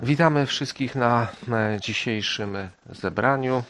Witamy wszystkich na dzisiejszym zebraniu.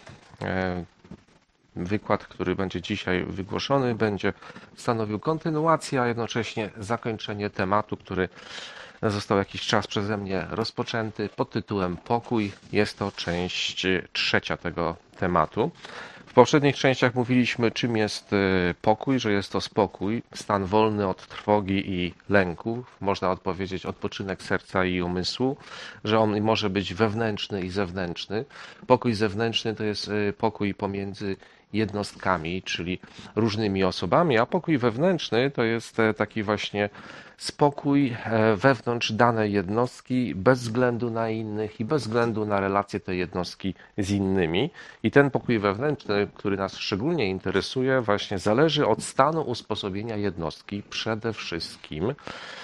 Wykład, który będzie dzisiaj wygłoszony, będzie stanowił kontynuację, a jednocześnie zakończenie tematu, który został jakiś czas przeze mnie rozpoczęty pod tytułem Pokój. Jest to część trzecia tego tematu. W poprzednich częściach mówiliśmy, czym jest pokój, że jest to spokój, stan wolny od trwogi i lęku, można odpowiedzieć odpoczynek serca i umysłu, że on może być wewnętrzny i zewnętrzny. Pokój zewnętrzny to jest pokój pomiędzy jednostkami, czyli różnymi osobami, a pokój wewnętrzny to jest taki właśnie spokój wewnątrz danej jednostki bez względu na innych i bez względu na relacje tej jednostki z innymi. I ten pokój wewnętrzny, który nas szczególnie interesuje, właśnie zależy od stanu usposobienia jednostki przede wszystkim.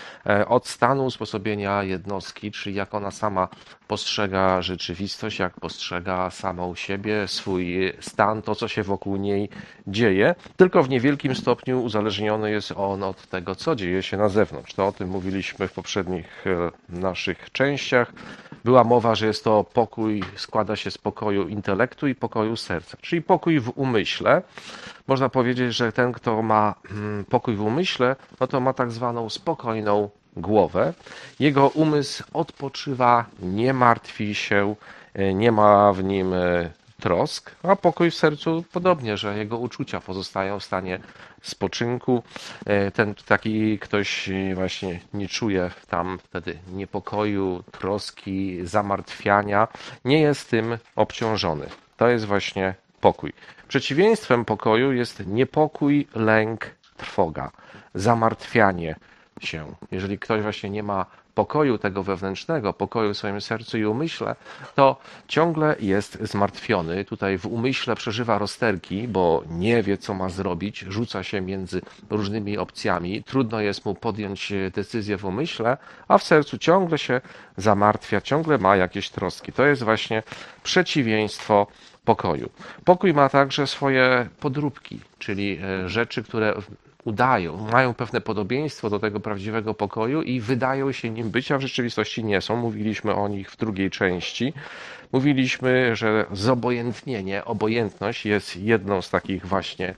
Od stanu usposobienia jednostki, czyli jak ona sama postrzega rzeczywistość, jak postrzega samą siebie, swój stan, to co się wokół niej dzieje, tylko w niewielkim stopniu uzależniony jest on od tego, co dzieje się na zewnątrz. To o tym mówiliśmy w poprzednich naszych częściach. Była mowa, że jest to pokój, składa się z pokoju intelektu i pokoju serca, czyli pokój w umyśle. Można powiedzieć, że ten, kto ma pokój w umyśle, no to ma tak zwaną spokojną głowę. Jego umysł odpoczywa, nie martwi się, nie ma w nim trosk, a pokój w sercu podobnie, że jego uczucia pozostają w stanie spoczynku. Ten taki ktoś właśnie nie czuje tam wtedy niepokoju, troski, zamartwiania, nie jest tym obciążony. To jest właśnie pokój. Przeciwieństwem pokoju jest niepokój, lęk, trwoga, zamartwianie się. Jeżeli ktoś właśnie nie ma pokoju tego wewnętrznego, pokoju w swoim sercu i umyśle, to ciągle jest zmartwiony. Tutaj w umyśle przeżywa rozterki, bo nie wie, co ma zrobić, rzuca się między różnymi opcjami, trudno jest mu podjąć decyzję w umyśle, a w sercu ciągle się zamartwia, ciągle ma jakieś troski. To jest właśnie przeciwieństwo pokoju. Pokój ma także swoje podróbki, czyli rzeczy, które udają, mają pewne podobieństwo do tego prawdziwego pokoju i wydają się nim być, a w rzeczywistości nie są. Mówiliśmy o nich w drugiej części. Mówiliśmy, że zobojętnienie, obojętność jest jedną z takich właśnie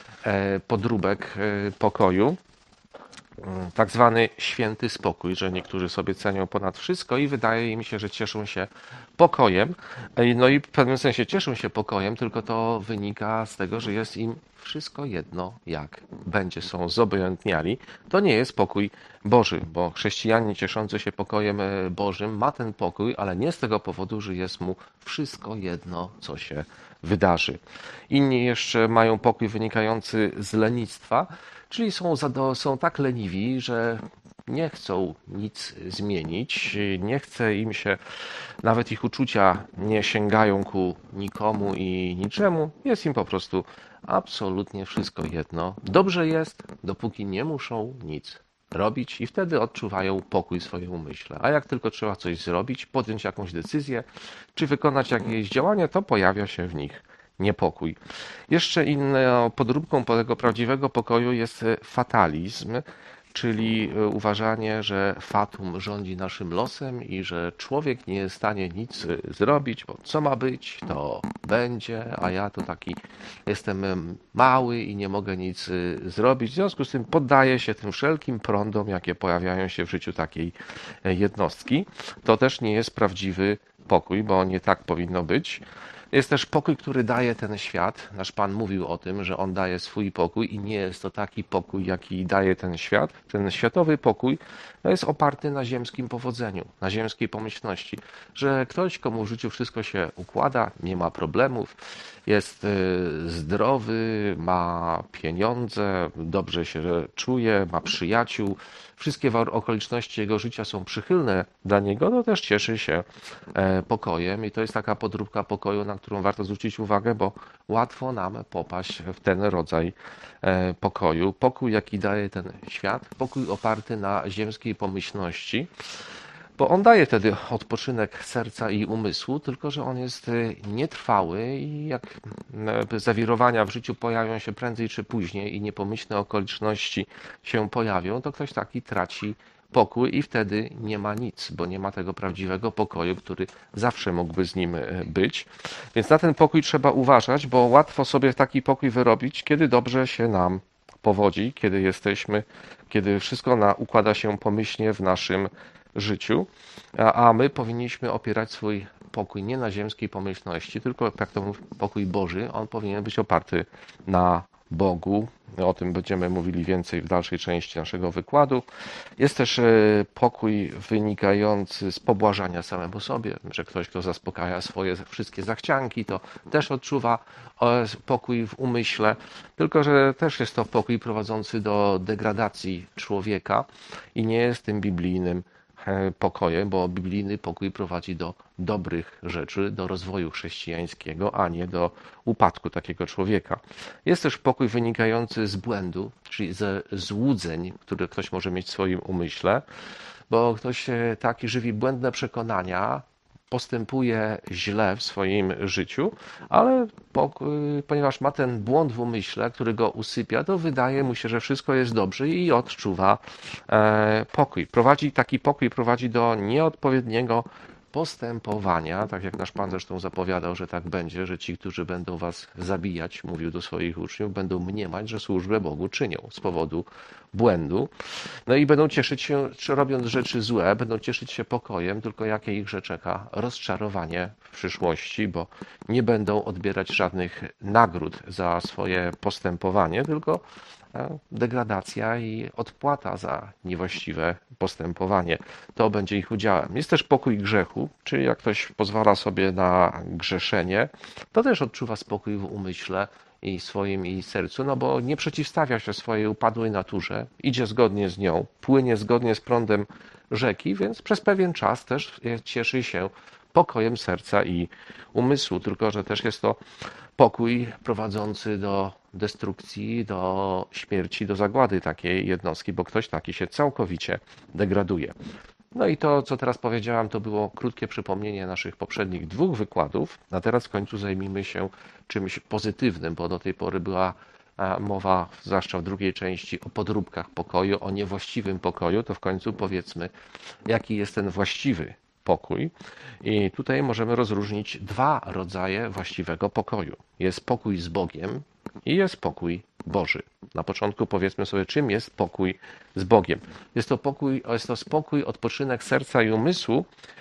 podróbek pokoju. Tak zwany święty spokój, że niektórzy sobie cenią ponad wszystko i wydaje im się, że cieszą się pokojem. No i w pewnym sensie cieszą się pokojem, tylko to wynika z tego, że jest im wszystko jedno, jak będzie, są zobojętniali. To nie jest pokój Boży, bo chrześcijanin cieszący się pokojem Bożym ma ten pokój, ale nie z tego powodu, że jest mu wszystko jedno, co się wydarzy. Inni jeszcze mają pokój wynikający z lenistwa, czyli są tak leniwi, że nie chcą nic zmienić, nie chce im się, nawet ich uczucia nie sięgają ku nikomu i niczemu, jest im po prostu absolutnie wszystko jedno. Dobrze jest, dopóki nie muszą nic robić i wtedy odczuwają pokój w swoim umyśle. A jak tylko trzeba coś zrobić, podjąć jakąś decyzję, czy wykonać jakieś działanie, to pojawia się w nich niepokój. Jeszcze inną podróbką tego prawdziwego pokoju jest fatalizm, czyli uważanie, że fatum rządzi naszym losem i że człowiek nie jest w stanie nic zrobić, bo co ma być, to będzie, a ja to taki jestem mały i nie mogę nic zrobić. W związku z tym poddaję się tym wszelkim prądom, jakie pojawiają się w życiu takiej jednostki. To też nie jest prawdziwy pokój, bo nie tak powinno być. Jest też pokój, który daje ten świat. Nasz Pan mówił o tym, że On daje swój pokój i nie jest to taki pokój, jaki daje ten świat. Ten światowy pokój jest oparty na ziemskim powodzeniu, na ziemskiej pomyślności, że ktoś, komu w życiu wszystko się układa, nie ma problemów, jest zdrowy, ma pieniądze, dobrze się czuje, ma przyjaciół, wszystkie okoliczności jego życia są przychylne dla niego, to też cieszy się pokojem i to jest taka podróbka pokoju, na którą warto zwrócić uwagę, bo łatwo nam popaść w ten rodzaj pokoju. Pokój, jaki daje ten świat, pokój oparty na ziemskiej pomyślności, bo on daje wtedy odpoczynek serca i umysłu, tylko że on jest nietrwały i jak zawirowania w życiu pojawią się prędzej czy później i niepomyślne okoliczności się pojawią, to ktoś taki traci pokój i wtedy nie ma nic, bo nie ma tego prawdziwego pokoju, który zawsze mógłby z nim być. Więc na ten pokój trzeba uważać, bo łatwo sobie taki pokój wyrobić, kiedy dobrze się nam powodzi, kiedy wszystko układa się pomyślnie w naszym życiu, a my powinniśmy opierać swój pokój nie na ziemskiej pomyślności, tylko jak to mówi, pokój Boży, on powinien być oparty na Bogu. O tym będziemy mówili więcej w dalszej części naszego wykładu. Jest też pokój wynikający z pobłażania samemu sobie, że ktoś, kto zaspokaja swoje wszystkie zachcianki, to też odczuwa pokój w umyśle, tylko że też jest to pokój prowadzący do degradacji człowieka i nie jest tym biblijnym pokojem, bo biblijny pokój prowadzi do dobrych rzeczy, do rozwoju chrześcijańskiego, a nie do upadku takiego człowieka. Jest też pokój wynikający z błędu, czyli ze złudzeń, które ktoś może mieć w swoim umyśle, bo ktoś taki żywi błędne przekonania, postępuje źle w swoim życiu, ale ponieważ ma ten błąd w umyśle, który go usypia, to wydaje mu się, że wszystko jest dobrze i odczuwa pokój. Taki pokój prowadzi do nieodpowiedniego postępowania, tak jak nasz Pan zresztą zapowiadał, że tak będzie, że ci, którzy będą was zabijać, mówił do swoich uczniów, będą mniemać, że służbę Bogu czynią z powodu błędu. No i będą cieszyć się, czy robiąc rzeczy złe, będą cieszyć się pokojem, tylko jakie ich czeka? Rozczarowanie w przyszłości, bo nie będą odbierać żadnych nagród za swoje postępowanie, tylko degradacja i odpłata za niewłaściwe postępowanie. To będzie ich udziałem. Jest też pokój grzechu, czyli jak ktoś pozwala sobie na grzeszenie, to też odczuwa spokój w umyśle i swoim i sercu, no bo nie przeciwstawia się swojej upadłej naturze, idzie zgodnie z nią, płynie zgodnie z prądem rzeki, więc przez pewien czas też cieszy się pokojem serca i umysłu, tylko że też jest to pokój prowadzący do destrukcji, do śmierci, do zagłady takiej jednostki, bo ktoś taki się całkowicie degraduje. No i to, co teraz powiedziałam, to było krótkie przypomnienie naszych poprzednich 2 wykładów, a teraz w końcu zajmijmy się czymś pozytywnym, bo do tej pory była mowa, zwłaszcza w drugiej części, o podróbkach pokoju, o niewłaściwym pokoju, to w końcu powiedzmy, jaki jest ten właściwy pokój. I tutaj możemy rozróżnić 2 rodzaje właściwego pokoju. Jest pokój z Bogiem i jest pokój Boży. Na początku powiedzmy sobie, czym jest pokój z Bogiem. Jest to spokój, odpoczynek serca i umysłu,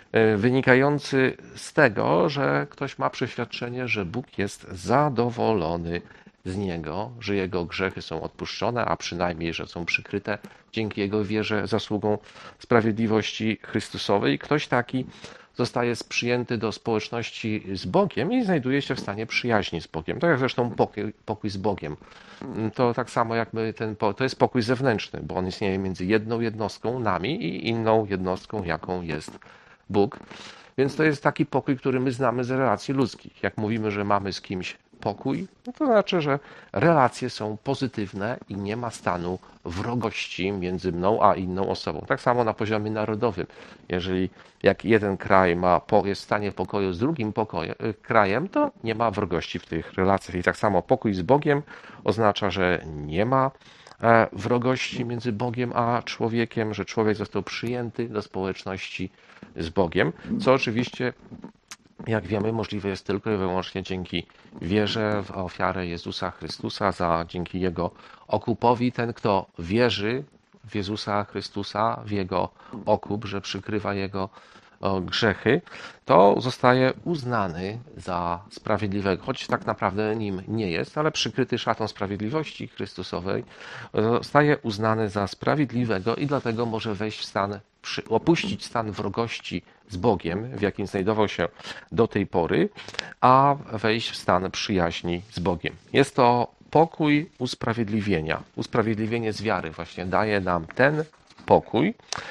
wynikający z tego, że ktoś ma przeświadczenie, że Bóg jest zadowolony z niego, że jego grzechy są odpuszczone, a przynajmniej, że są przykryte dzięki jego wierze, zasługą sprawiedliwości Chrystusowej. Ktoś taki zostaje przyjęty do społeczności z Bogiem i znajduje się w stanie przyjaźni z Bogiem. Tak jak zresztą pokój z Bogiem. To tak samo jak to jest pokój zewnętrzny, bo on istnieje między jedną jednostką, nami, i inną jednostką, jaką jest Bóg. Więc to jest taki pokój, który my znamy z relacji ludzkich. Jak mówimy, że mamy z kimś pokój, no to znaczy, że relacje są pozytywne i nie ma stanu wrogości między mną a inną osobą. Tak samo na poziomie narodowym. Jeżeli jak jeden kraj jest w stanie pokoju z drugim krajem, to nie ma wrogości w tych relacjach. I tak samo pokój z Bogiem oznacza, że nie ma wrogości między Bogiem a człowiekiem, że człowiek został przyjęty do społeczności z Bogiem, co oczywiście, jak wiemy, możliwe jest tylko i wyłącznie dzięki wierze w ofiarę Jezusa Chrystusa, dzięki Jego okupowi. Ten, kto wierzy w Jezusa Chrystusa, w Jego okup, że przykrywa Jego grzechy, to zostaje uznany za sprawiedliwego, choć tak naprawdę nim nie jest, ale przykryty szatą sprawiedliwości Chrystusowej, zostaje uznany za sprawiedliwego i dlatego może wejść w stan, opuścić stan wrogości z Bogiem, w jakim znajdował się do tej pory, a wejść w stan przyjaźni z Bogiem. Jest to pokój usprawiedliwienia. Usprawiedliwienie z wiary właśnie daje nam ten pokój.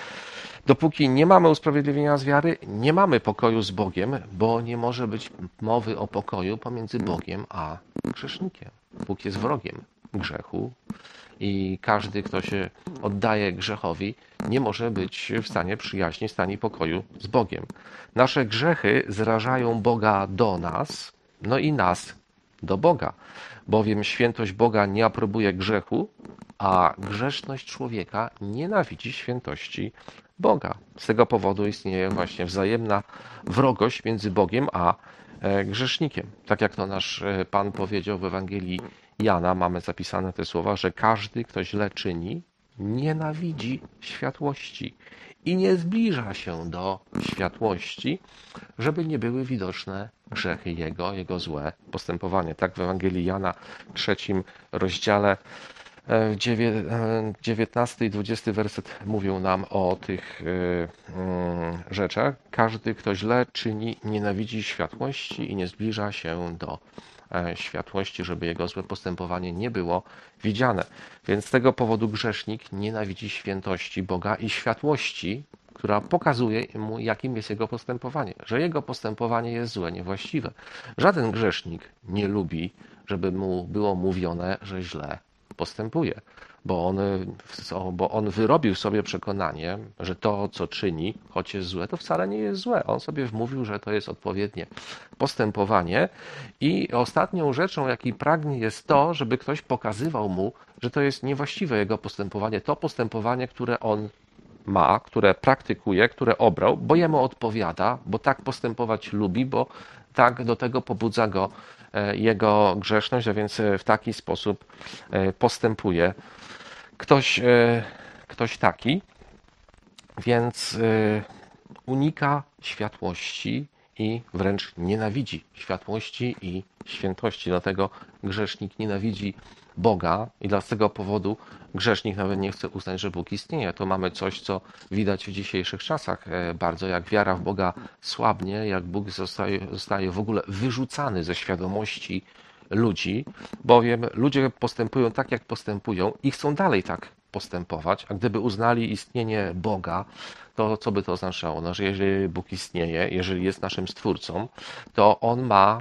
Dopóki nie mamy usprawiedliwienia z wiary, nie mamy pokoju z Bogiem, bo nie może być mowy o pokoju pomiędzy Bogiem a grzesznikiem. Bóg jest wrogiem grzechu i każdy, kto się oddaje grzechowi, nie może być w stanie przyjaźni, w stanie pokoju z Bogiem. Nasze grzechy zrażają Boga do nas, no i nas do Boga, bowiem świętość Boga nie aprobuje grzechu, a grzeszność człowieka nienawidzi świętości Boga. Z tego powodu istnieje właśnie wzajemna wrogość między Bogiem a grzesznikiem. Tak jak to nasz Pan powiedział w Ewangelii Jana, mamy zapisane te słowa, że każdy, kto źle czyni, nienawidzi światłości i nie zbliża się do światłości, żeby nie były widoczne grzechy jego złe postępowanie. Tak w Ewangelii Jana, 3 rozdziale, 19 i 20 werset mówią nam o tych rzeczach. Każdy, kto źle czyni, nienawidzi światłości i nie zbliża się do światłości, żeby jego złe postępowanie nie było widziane. Więc z tego powodu grzesznik nienawidzi świętości Boga i światłości, która pokazuje mu, jakim jest jego postępowanie, że jego postępowanie jest złe, niewłaściwe. Żaden grzesznik nie lubi, żeby mu było mówione, że źle postępuje, bo on wyrobił sobie przekonanie, że to, co czyni, choć jest złe, to wcale nie jest złe. On sobie wmówił, że to jest odpowiednie postępowanie i ostatnią rzeczą, jakiej pragnie, jest to, żeby ktoś pokazywał mu, że to jest niewłaściwe jego postępowanie, to postępowanie, które on ma, które praktykuje, które obrał, bo jemu odpowiada, bo tak postępować lubi, bo tak do tego pobudza go jego grzeszność, a więc w taki sposób postępuje ktoś taki, więc unika światłości i wręcz nienawidzi światłości i świętości. Dlatego grzesznik nienawidzi Boga i z tego powodu grzesznik nawet nie chce uznać, że Bóg istnieje. To mamy coś, co widać w dzisiejszych czasach bardzo, jak wiara w Boga słabnie, jak Bóg zostaje w ogóle wyrzucany ze świadomości ludzi, bowiem ludzie postępują tak, jak postępują i chcą dalej tak postępować, a gdyby uznali istnienie Boga, to co by to oznaczało? No, że jeżeli Bóg istnieje, jeżeli jest naszym Stwórcą, to On ma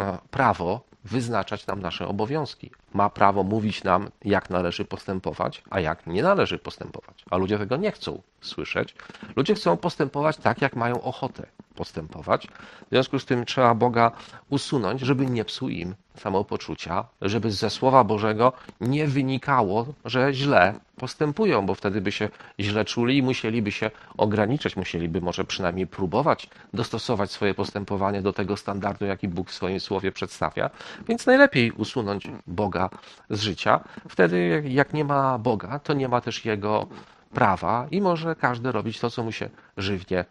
prawo wyznaczać nam nasze obowiązki. Ma prawo mówić nam, jak należy postępować, a jak nie należy postępować. A ludzie tego nie chcą słyszeć. Ludzie chcą postępować tak, jak mają ochotę postępować. W związku z tym trzeba Boga usunąć, żeby nie psuł im samopoczucia, żeby ze Słowa Bożego nie wynikało, że źle postępują, bo wtedy by się źle czuli i musieliby się ograniczać, musieliby może przynajmniej próbować dostosować swoje postępowanie do tego standardu, jaki Bóg w swoim Słowie przedstawia. Więc najlepiej usunąć Boga z życia. Wtedy jak nie ma Boga, to nie ma też Jego prawa i może każdy robić to, co mu się żywnie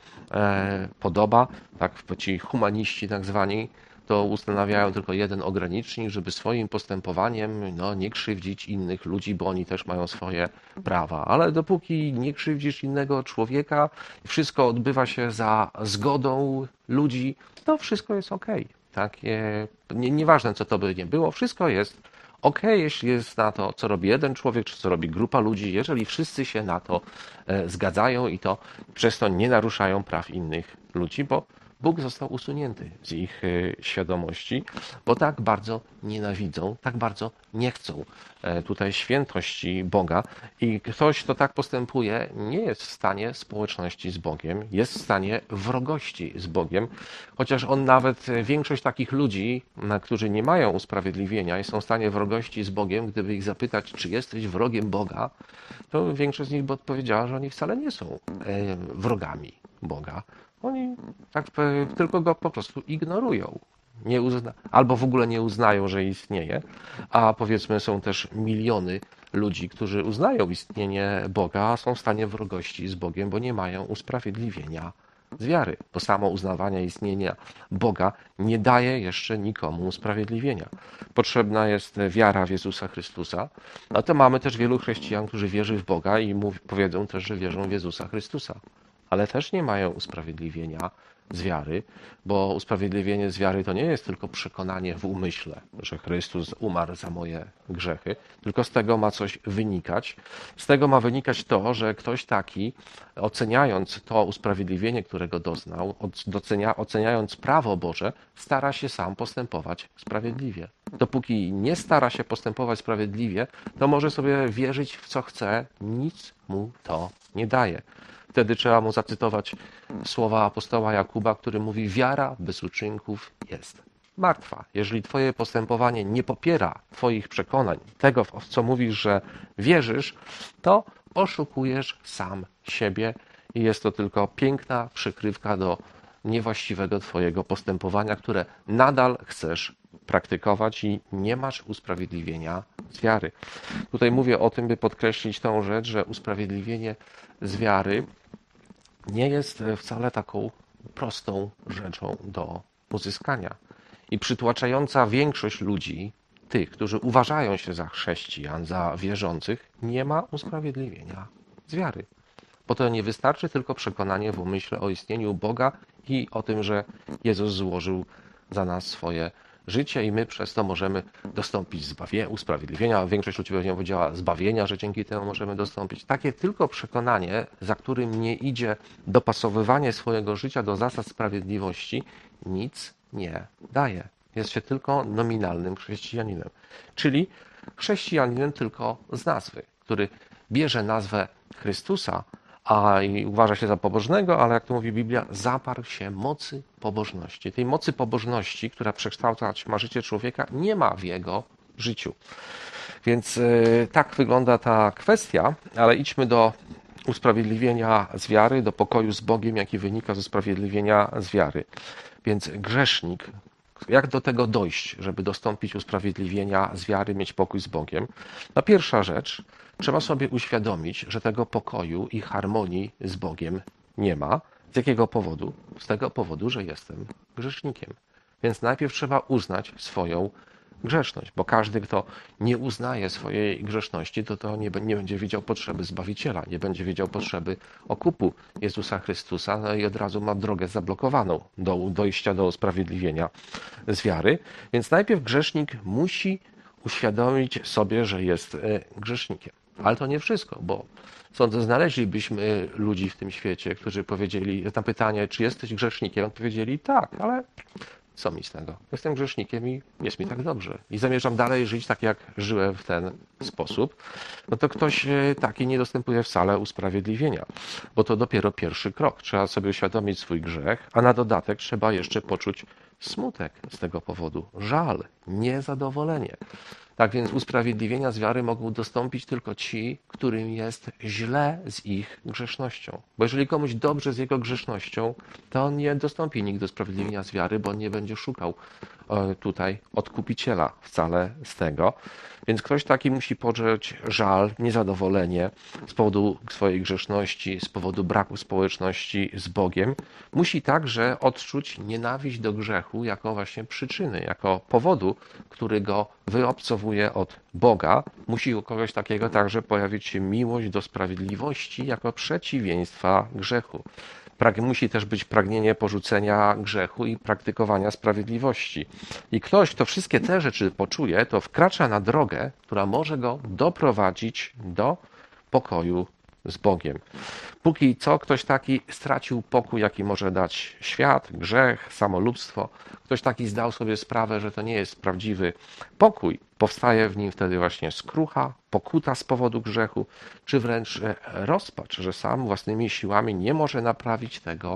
podoba. Tak, ci humaniści tak zwani to ustanawiają tylko jeden ogranicznik, żeby swoim postępowaniem nie krzywdzić innych ludzi, bo oni też mają swoje prawa. Ale dopóki nie krzywdzisz innego człowieka, wszystko odbywa się za zgodą ludzi, to wszystko jest okej. Tak? Nieważne, co to by nie było, wszystko jest okej, jeśli jest na to, co robi jeden człowiek, czy co robi grupa ludzi, jeżeli wszyscy się na to zgadzają i to przez to nie naruszają praw innych ludzi, bo Bóg został usunięty z ich świadomości, bo tak bardzo nienawidzą, tak bardzo nie chcą tutaj świętości Boga i ktoś, kto tak postępuje, nie jest w stanie społeczności z Bogiem, jest w stanie wrogości z Bogiem, chociaż on nawet, większość takich ludzi, którzy nie mają usprawiedliwienia i są w stanie wrogości z Bogiem, gdyby ich zapytać, czy jesteś wrogiem Boga, to większość z nich by odpowiedziała, że oni wcale nie są wrogami Boga. Oni tak tylko go po prostu ignorują. Albo w ogóle nie uznają, że istnieje, a powiedzmy są też miliony ludzi, którzy uznają istnienie Boga, a są w stanie wrogości z Bogiem, bo nie mają usprawiedliwienia z wiary. Bo samo uznawanie istnienia Boga nie daje jeszcze nikomu usprawiedliwienia. Potrzebna jest wiara w Jezusa Chrystusa. No to mamy też wielu chrześcijan, którzy wierzy w Boga i powiedzą też, że wierzą w Jezusa Chrystusa. Ale też nie mają usprawiedliwienia z wiary, bo usprawiedliwienie z wiary to nie jest tylko przekonanie w umyśle, że Chrystus umarł za moje grzechy, tylko z tego ma coś wynikać. Z tego ma wynikać to, że ktoś taki, oceniając to usprawiedliwienie, którego doznał, oceniając prawo Boże, stara się sam postępować sprawiedliwie. Dopóki nie stara się postępować sprawiedliwie, to może sobie wierzyć w co chce, nic mu to nie daje. Wtedy trzeba mu zacytować słowa apostoła Jakuba, który mówi: wiara bez uczynków jest martwa. Jeżeli twoje postępowanie nie popiera twoich przekonań, tego, w co mówisz, że wierzysz, to oszukujesz sam siebie i jest to tylko piękna przykrywka do niewłaściwego twojego postępowania, które nadal chcesz praktykować i nie masz usprawiedliwienia z wiary. Tutaj mówię o tym, by podkreślić tą rzecz, że usprawiedliwienie z wiary nie jest wcale taką prostą rzeczą do uzyskania. I przytłaczająca większość ludzi, tych, którzy uważają się za chrześcijan, za wierzących, nie ma usprawiedliwienia z wiary. Bo to nie wystarczy tylko przekonanie w umyśle o istnieniu Boga i o tym, że Jezus złożył za nas swoje życie i my przez to możemy dostąpić usprawiedliwienia. Większość ludzi pewnie powiedziała zbawienia, że dzięki temu możemy dostąpić. Takie tylko przekonanie, za którym nie idzie dopasowywanie swojego życia do zasad sprawiedliwości, nic nie daje. Jest się tylko nominalnym chrześcijaninem. Czyli chrześcijaninem tylko z nazwy, który bierze nazwę Chrystusa, i uważa się za pobożnego, ale jak to mówi Biblia, zaparł się mocy pobożności. Tej mocy pobożności, która przekształcać ma życie człowieka, nie ma w jego życiu. Więc tak wygląda ta kwestia, ale idźmy do usprawiedliwienia z wiary, do pokoju z Bogiem, jaki wynika z usprawiedliwienia z wiary. Więc grzesznik, jak do tego dojść, żeby dostąpić usprawiedliwienia z wiary, mieć pokój z Bogiem? No pierwsza rzecz, trzeba sobie uświadomić, że tego pokoju i harmonii z Bogiem nie ma. Z jakiego powodu? Z tego powodu, że jestem grzesznikiem. Więc najpierw trzeba uznać swoją grzeszność, bo każdy, kto nie uznaje swojej grzeszności, to nie będzie wiedział potrzeby Zbawiciela, nie będzie wiedział potrzeby okupu Jezusa Chrystusa, no i od razu ma drogę zablokowaną do dojścia do usprawiedliwienia z wiary. Więc najpierw grzesznik musi uświadomić sobie, że jest grzesznikiem. Ale to nie wszystko, bo sądzę, znaleźlibyśmy ludzi w tym świecie, którzy powiedzieli na pytanie, czy jesteś grzesznikiem, odpowiedzieli tak, ale co mi z tego? Jestem grzesznikiem i jest mi tak dobrze. I zamierzam dalej żyć tak, jak żyłem w ten sposób. No to ktoś taki nie dostępuje wcale usprawiedliwienia, bo to dopiero pierwszy krok. Trzeba sobie uświadomić swój grzech, a na dodatek trzeba jeszcze poczuć smutek z tego powodu, żal, niezadowolenie. Tak więc usprawiedliwienia z wiary mogą dostąpić tylko ci, którym jest źle z ich grzesznością. Bo jeżeli komuś dobrze z jego grzesznością, to on nie dostąpi nigdy usprawiedliwienia z wiary, bo on nie będzie szukał tutaj odkupiciela wcale z tego. Więc ktoś taki musi poczuć żal, niezadowolenie z powodu swojej grzeszności, z powodu braku społeczności z Bogiem. Musi także odczuć nienawiść do grzechu jako właśnie przyczyny, jako powodu, który go wyobcowuje od Boga. Musi u kogoś takiego także pojawić się miłość do sprawiedliwości jako przeciwieństwa grzechu. Musi też być pragnienie porzucenia grzechu i praktykowania sprawiedliwości. I ktoś, kto wszystkie te rzeczy poczuje, to wkracza na drogę, która może go doprowadzić do pokoju z Bogiem. Póki co ktoś taki stracił pokój, jaki może dać świat, grzech, samolubstwo. Ktoś taki zdał sobie sprawę, że to nie jest prawdziwy pokój. Powstaje w nim wtedy właśnie skrucha, pokuta z powodu grzechu, czy wręcz rozpacz, że sam własnymi siłami nie może naprawić tego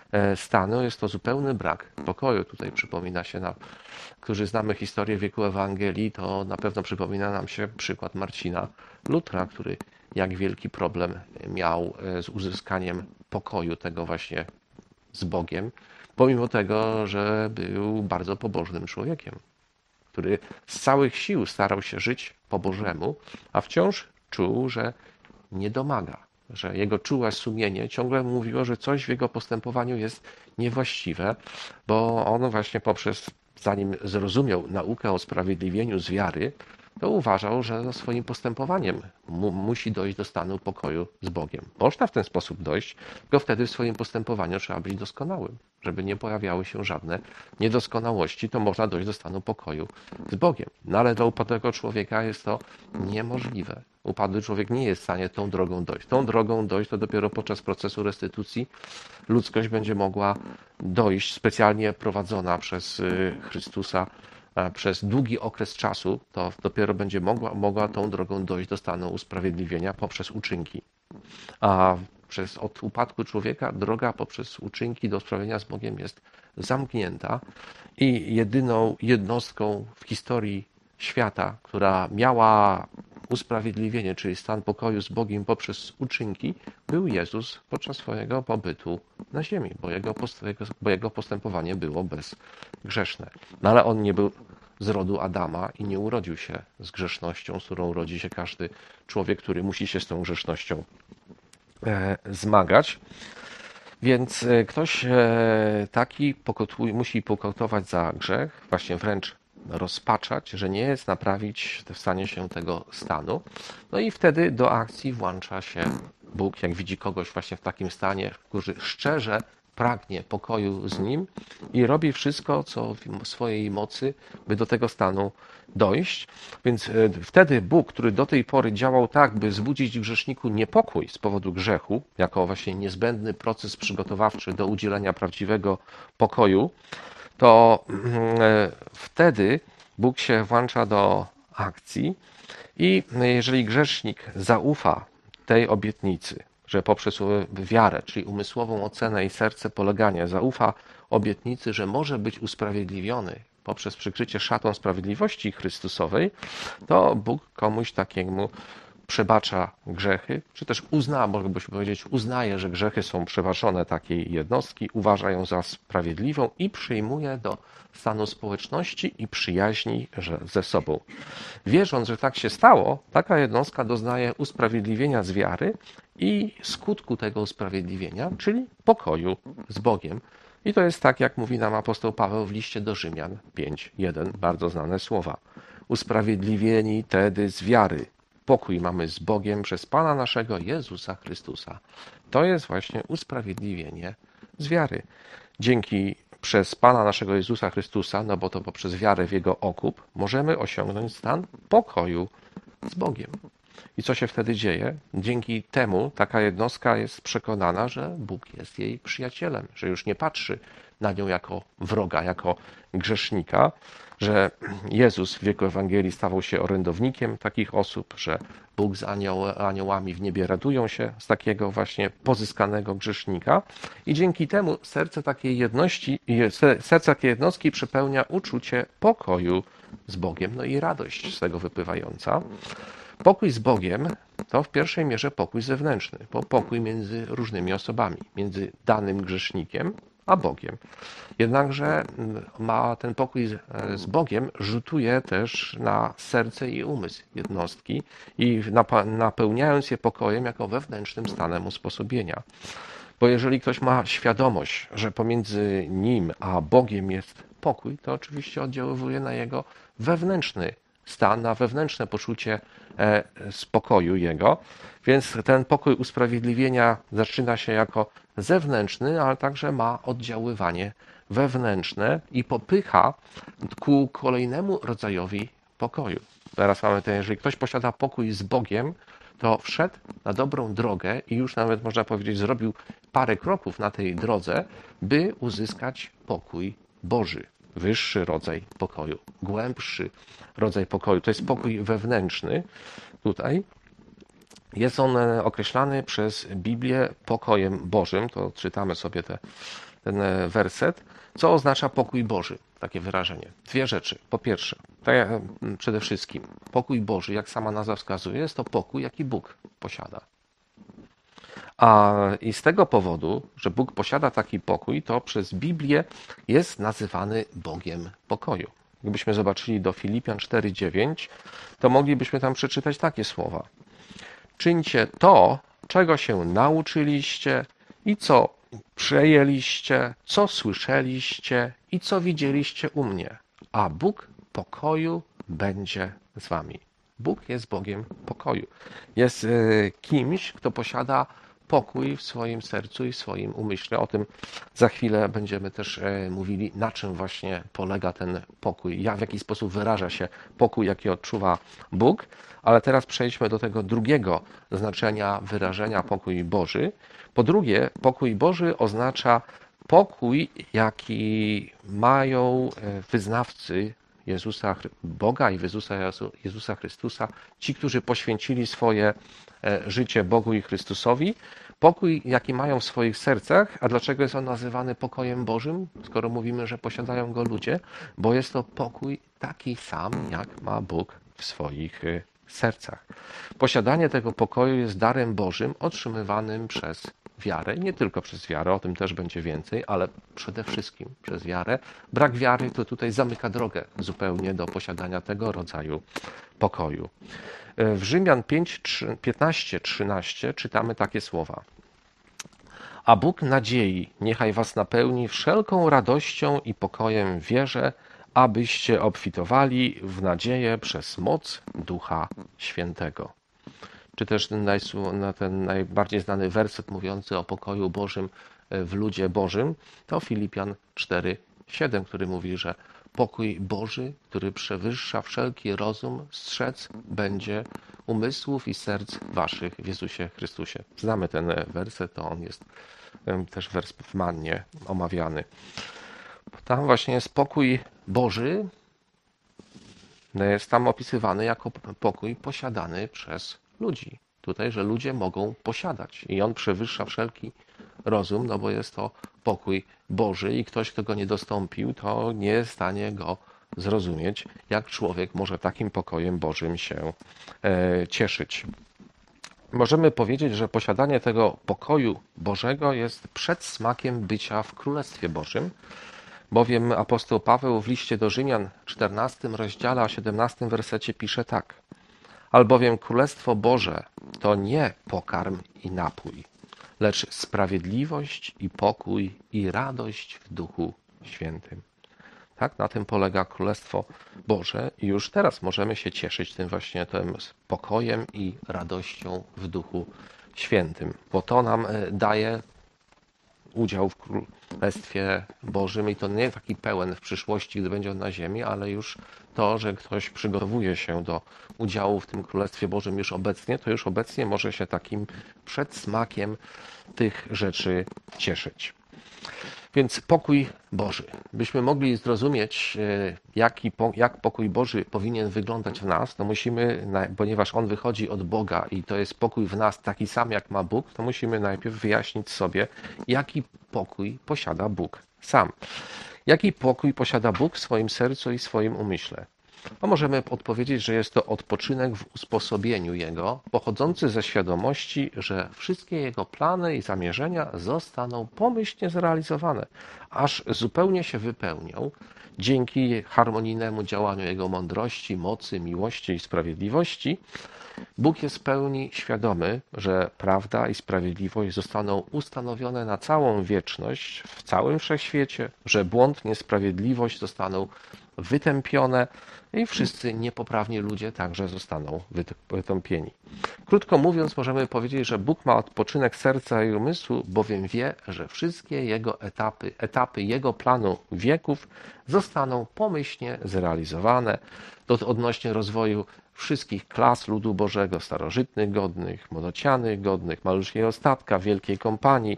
stanu. Jest to zupełny brak pokoju. Tutaj przypomina się nam, którzy znamy historię wieku Ewangelii, to na pewno przypomina nam się przykład Marcina Lutra, który jak wielki problem miał z uzyskaniem pokoju tego właśnie z Bogiem, pomimo tego, że był bardzo pobożnym człowiekiem, który z całych sił starał się żyć po Bożemu, a wciąż czuł, że nie domaga, że jego czułe sumienie ciągle mówiło, że coś w jego postępowaniu jest niewłaściwe, bo on właśnie zanim zrozumiał naukę o sprawiedliwieniu z wiary, to uważał, że swoim postępowaniem musi dojść do stanu pokoju z Bogiem. Można w ten sposób dojść, tylko wtedy w swoim postępowaniu trzeba być doskonałym. Żeby nie pojawiały się żadne niedoskonałości, to można dojść do stanu pokoju z Bogiem. No ale dla upadłego człowieka jest to niemożliwe. Upadły człowiek nie jest w stanie tą drogą dojść. Tą drogą dojść to dopiero podczas procesu restytucji ludzkość będzie mogła dojść, specjalnie prowadzona przez Chrystusa, przez długi okres czasu, to dopiero będzie mogła tą drogą dojść do stanu usprawiedliwienia poprzez uczynki. A od upadku człowieka droga poprzez uczynki do sprawienia z Bogiem jest zamknięta i jedyną jednostką w historii świata, która miała usprawiedliwienie, czyli stan pokoju z Bogiem poprzez uczynki, był Jezus podczas swojego pobytu na ziemi, bo jego postępowanie było bezgrzeszne. No ale on nie był z rodu Adama i nie urodził się z grzesznością, z którą urodzi się każdy człowiek, który musi się z tą grzesznością zmagać. Więc ktoś taki musi pokutować za grzech, właśnie wręcz rozpaczać, że nie jest naprawić w stanie się tego stanu. No i wtedy do akcji włącza się Bóg, jak widzi kogoś właśnie w takim stanie, który szczerze pragnie pokoju z Nim i robi wszystko, co w swojej mocy, by do tego stanu dojść. Więc wtedy Bóg, który do tej pory działał tak, by wzbudzić w grzeszniku niepokój z powodu grzechu, jako właśnie niezbędny proces przygotowawczy do udzielenia prawdziwego pokoju, to wtedy Bóg się włącza do akcji i jeżeli grzesznik zaufa tej obietnicy, że poprzez wiarę, czyli umysłową ocenę i serce polegania, zaufa obietnicy, że może być usprawiedliwiony poprzez przykrycie szatą sprawiedliwości Chrystusowej, to Bóg komuś takiemu przebacza grzechy, czy też moglibyśmy powiedzieć, uznaje, że grzechy są przebaczone takiej jednostki, uważa ją za sprawiedliwą i przyjmuje do stanu społeczności i przyjaźni ze sobą. Wierząc, że tak się stało, taka jednostka doznaje usprawiedliwienia z wiary i skutku tego usprawiedliwienia, czyli pokoju z Bogiem. I to jest tak, jak mówi nam apostoł Paweł w liście do Rzymian 5:1, bardzo znane słowa. Usprawiedliwieni tedy z wiary. Pokój mamy z Bogiem przez Pana naszego Jezusa Chrystusa. To jest właśnie usprawiedliwienie z wiary. Dzięki przez Pana naszego Jezusa Chrystusa, no bo to poprzez wiarę w Jego okup, możemy osiągnąć stan pokoju z Bogiem. I co się wtedy dzieje? Dzięki temu taka jednostka jest przekonana, że Bóg jest jej przyjacielem, że już nie patrzy na nią jako wroga, jako grzesznika, że Jezus w wieku Ewangelii stawał się orędownikiem takich osób, że Bóg z aniołami w niebie radują się z takiego właśnie pozyskanego grzesznika i dzięki temu serce takiej jednostki przepełnia uczucie pokoju z Bogiem, no i radość z tego wypływająca. Pokój z Bogiem to w pierwszej mierze pokój zewnętrzny, pokój między różnymi osobami, między danym grzesznikiem a Bogiem. Jednakże ten pokój z Bogiem rzutuje też na serce i umysł jednostki i napełniając je pokojem jako wewnętrznym stanem usposobienia. Bo jeżeli ktoś ma świadomość, że pomiędzy nim a Bogiem jest pokój, to oczywiście oddziaływuje na jego wewnętrzny stan, na wewnętrzne poczucie spokoju jego. Więc ten pokój usprawiedliwienia zaczyna się jako zewnętrzny, ale także ma oddziaływanie wewnętrzne i popycha ku kolejnemu rodzajowi pokoju. Teraz mamy to, jeżeli ktoś posiada pokój z Bogiem, to wszedł na dobrą drogę i już nawet można powiedzieć zrobił parę kroków na tej drodze, by uzyskać pokój Boży. Wyższy rodzaj pokoju, głębszy rodzaj pokoju. To jest pokój wewnętrzny tutaj. Jest on określany przez Biblię pokojem Bożym. To czytamy sobie ten werset. Co oznacza pokój Boży? Takie wyrażenie. Dwie rzeczy. Po pierwsze, przede wszystkim pokój Boży, jak sama nazwa wskazuje, jest to pokój, jaki Bóg posiada. I z tego powodu, że Bóg posiada taki pokój, to przez Biblię jest nazywany Bogiem pokoju. Gdybyśmy zobaczyli do Filipian 4:9, to moglibyśmy tam przeczytać takie słowa. Czyńcie to, czego się nauczyliście i co przejęliście, co słyszeliście i co widzieliście u mnie, a Bóg pokoju będzie z wami. Bóg jest Bogiem pokoju. Jest kimś, kto posiada pokój w swoim sercu i w swoim umyśle. O tym za chwilę będziemy też mówili, na czym właśnie polega ten pokój, w jaki sposób wyraża się pokój, jaki odczuwa Bóg. Ale teraz przejdźmy do tego drugiego znaczenia wyrażenia pokój Boży. Po drugie, pokój Boży oznacza pokój, jaki mają wyznawcy Boga i Jezusa Chrystusa, ci, którzy poświęcili swoje życie Bogu i Chrystusowi, Pokój, jaki mają w swoich sercach, a dlaczego jest on nazywany pokojem Bożym, skoro mówimy, że posiadają go ludzie? Bo jest to pokój taki sam, jak ma Bóg w swoich sercach. Posiadanie tego pokoju jest darem Bożym otrzymywanym przez wiarę, nie tylko przez wiarę, o tym też będzie więcej, ale przede wszystkim przez wiarę. Brak wiary to tutaj zamyka drogę zupełnie do posiadania tego rodzaju pokoju. W Rzymian 15:13 czytamy takie słowa. A Bóg nadziei niechaj was napełni wszelką radością i pokojem w wierze, abyście obfitowali w nadzieję przez moc Ducha Świętego. Czy też ten najbardziej znany werset mówiący o pokoju Bożym w ludzie Bożym, to Filipian 4:7, który mówi, że pokój Boży, który przewyższa wszelki rozum, strzec będzie umysłów i serc waszych w Jezusie Chrystusie. Znamy ten werset, to on jest też wers w Mannie omawiany. Tam właśnie jest pokój Boży, jest tam opisywany jako pokój posiadany przez ludzi. Tutaj, że ludzie mogą posiadać i on przewyższa wszelki rozum, no bo jest to pokój Boży i ktoś, kto go nie dostąpił, to nie jest w stanie go zrozumieć, jak człowiek może takim pokojem Bożym się cieszyć. Możemy powiedzieć, że posiadanie tego pokoju Bożego jest przedsmakiem bycia w Królestwie Bożym, bowiem apostoł Paweł w liście do Rzymian 14 rozdziale, a 17 wersecie pisze tak. Albowiem Królestwo Boże to nie pokarm i napój, lecz sprawiedliwość i pokój i radość w Duchu Świętym. Tak, na tym polega Królestwo Boże i już teraz możemy się cieszyć tym właśnie tym pokojem i radością w Duchu Świętym, bo to nam daje udział w Królestwie Bożym i to nie taki pełen w przyszłości, gdy będzie on na ziemi, ale już to, że ktoś przygotowuje się do udziału w tym Królestwie Bożym już obecnie, to już obecnie może się takim przedsmakiem tych rzeczy cieszyć. Więc pokój Boży. Byśmy mogli zrozumieć, jak pokój Boży powinien wyglądać w nas, to musimy, ponieważ on wychodzi od Boga i to jest pokój w nas taki sam, jak ma Bóg, to musimy najpierw wyjaśnić sobie, jaki pokój posiada Bóg sam. Jaki pokój posiada Bóg w swoim sercu i swoim umyśle? A możemy odpowiedzieć, że jest to odpoczynek w usposobieniu Jego, pochodzący ze świadomości, że wszystkie Jego plany i zamierzenia zostaną pomyślnie zrealizowane, aż zupełnie się wypełnią dzięki harmonijnemu działaniu Jego mądrości, mocy, miłości i sprawiedliwości. Bóg jest w pełni świadomy, że prawda i sprawiedliwość zostaną ustanowione na całą wieczność w całym wszechświecie, że błąd, niesprawiedliwość zostaną wytępione i wszyscy niepoprawni ludzie także zostaną wytępieni. Krótko mówiąc, możemy powiedzieć, że Bóg ma odpoczynek serca i umysłu, bowiem wie, że wszystkie Jego etapy Jego planu wieków zostaną pomyślnie zrealizowane odnośnie rozwoju wszystkich klas ludu Bożego, starożytnych godnych, młodocianych godnych, malutkiego statka, wielkiej kompanii,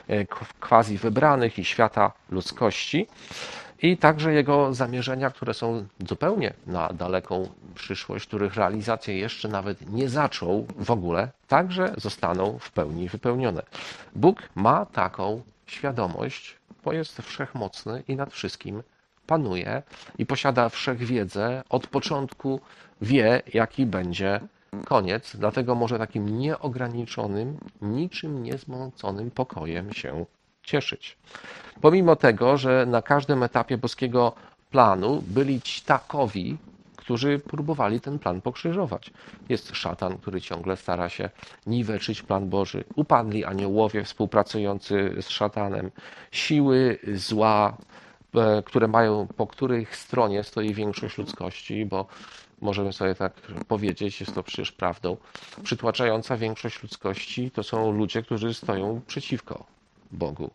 quasi wybranych i świata ludzkości. I także jego zamierzenia, które są zupełnie na daleką przyszłość, których realizację jeszcze nawet nie zaczął w ogóle, także zostaną w pełni wypełnione. Bóg ma taką świadomość, bo jest wszechmocny i nad wszystkim panuje i posiada wszechwiedzę. Od początku wie, jaki będzie koniec, dlatego może takim nieograniczonym, niczym niezmąconym pokojem się cieszyć. Pomimo tego, że na każdym etapie boskiego planu byli ci takowi, którzy próbowali ten plan pokrzyżować. Jest szatan, który ciągle stara się niweczyć plan Boży. Upadli aniołowie współpracujący z szatanem. Siły zła, które mają, po których stronie stoi większość ludzkości, bo możemy sobie tak powiedzieć, jest to przecież prawdą. Przytłaczająca większość ludzkości to są ludzie, którzy stoją przeciwko Bogu.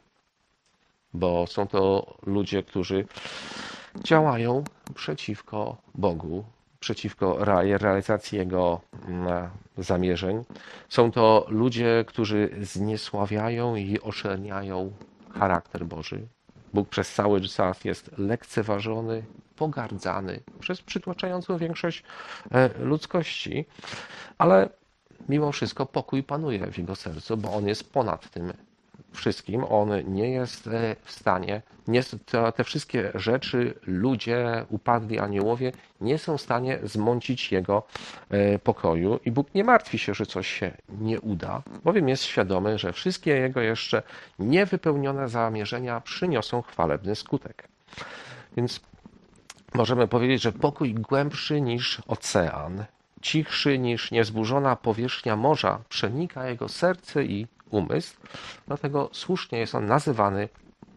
Bo są to ludzie, którzy działają przeciwko Bogu, przeciwko realizacji Jego zamierzeń. Są to ludzie, którzy zniesławiają i oczerniają charakter Boży. Bóg przez cały czas jest lekceważony, pogardzany przez przytłaczającą większość ludzkości. Ale mimo wszystko pokój panuje w jego sercu, bo on jest ponad tym wszystkim. On nie jest w stanie, te wszystkie rzeczy, ludzie, upadli aniołowie nie są w stanie zmącić jego pokoju i Bóg nie martwi się, że coś się nie uda, bowiem jest świadomy, że wszystkie jego jeszcze niewypełnione zamierzenia przyniosą chwalebny skutek. Więc możemy powiedzieć, że pokój głębszy niż ocean, cichszy niż niezburzona powierzchnia morza przenika jego serce i umysł, dlatego słusznie jest on nazywany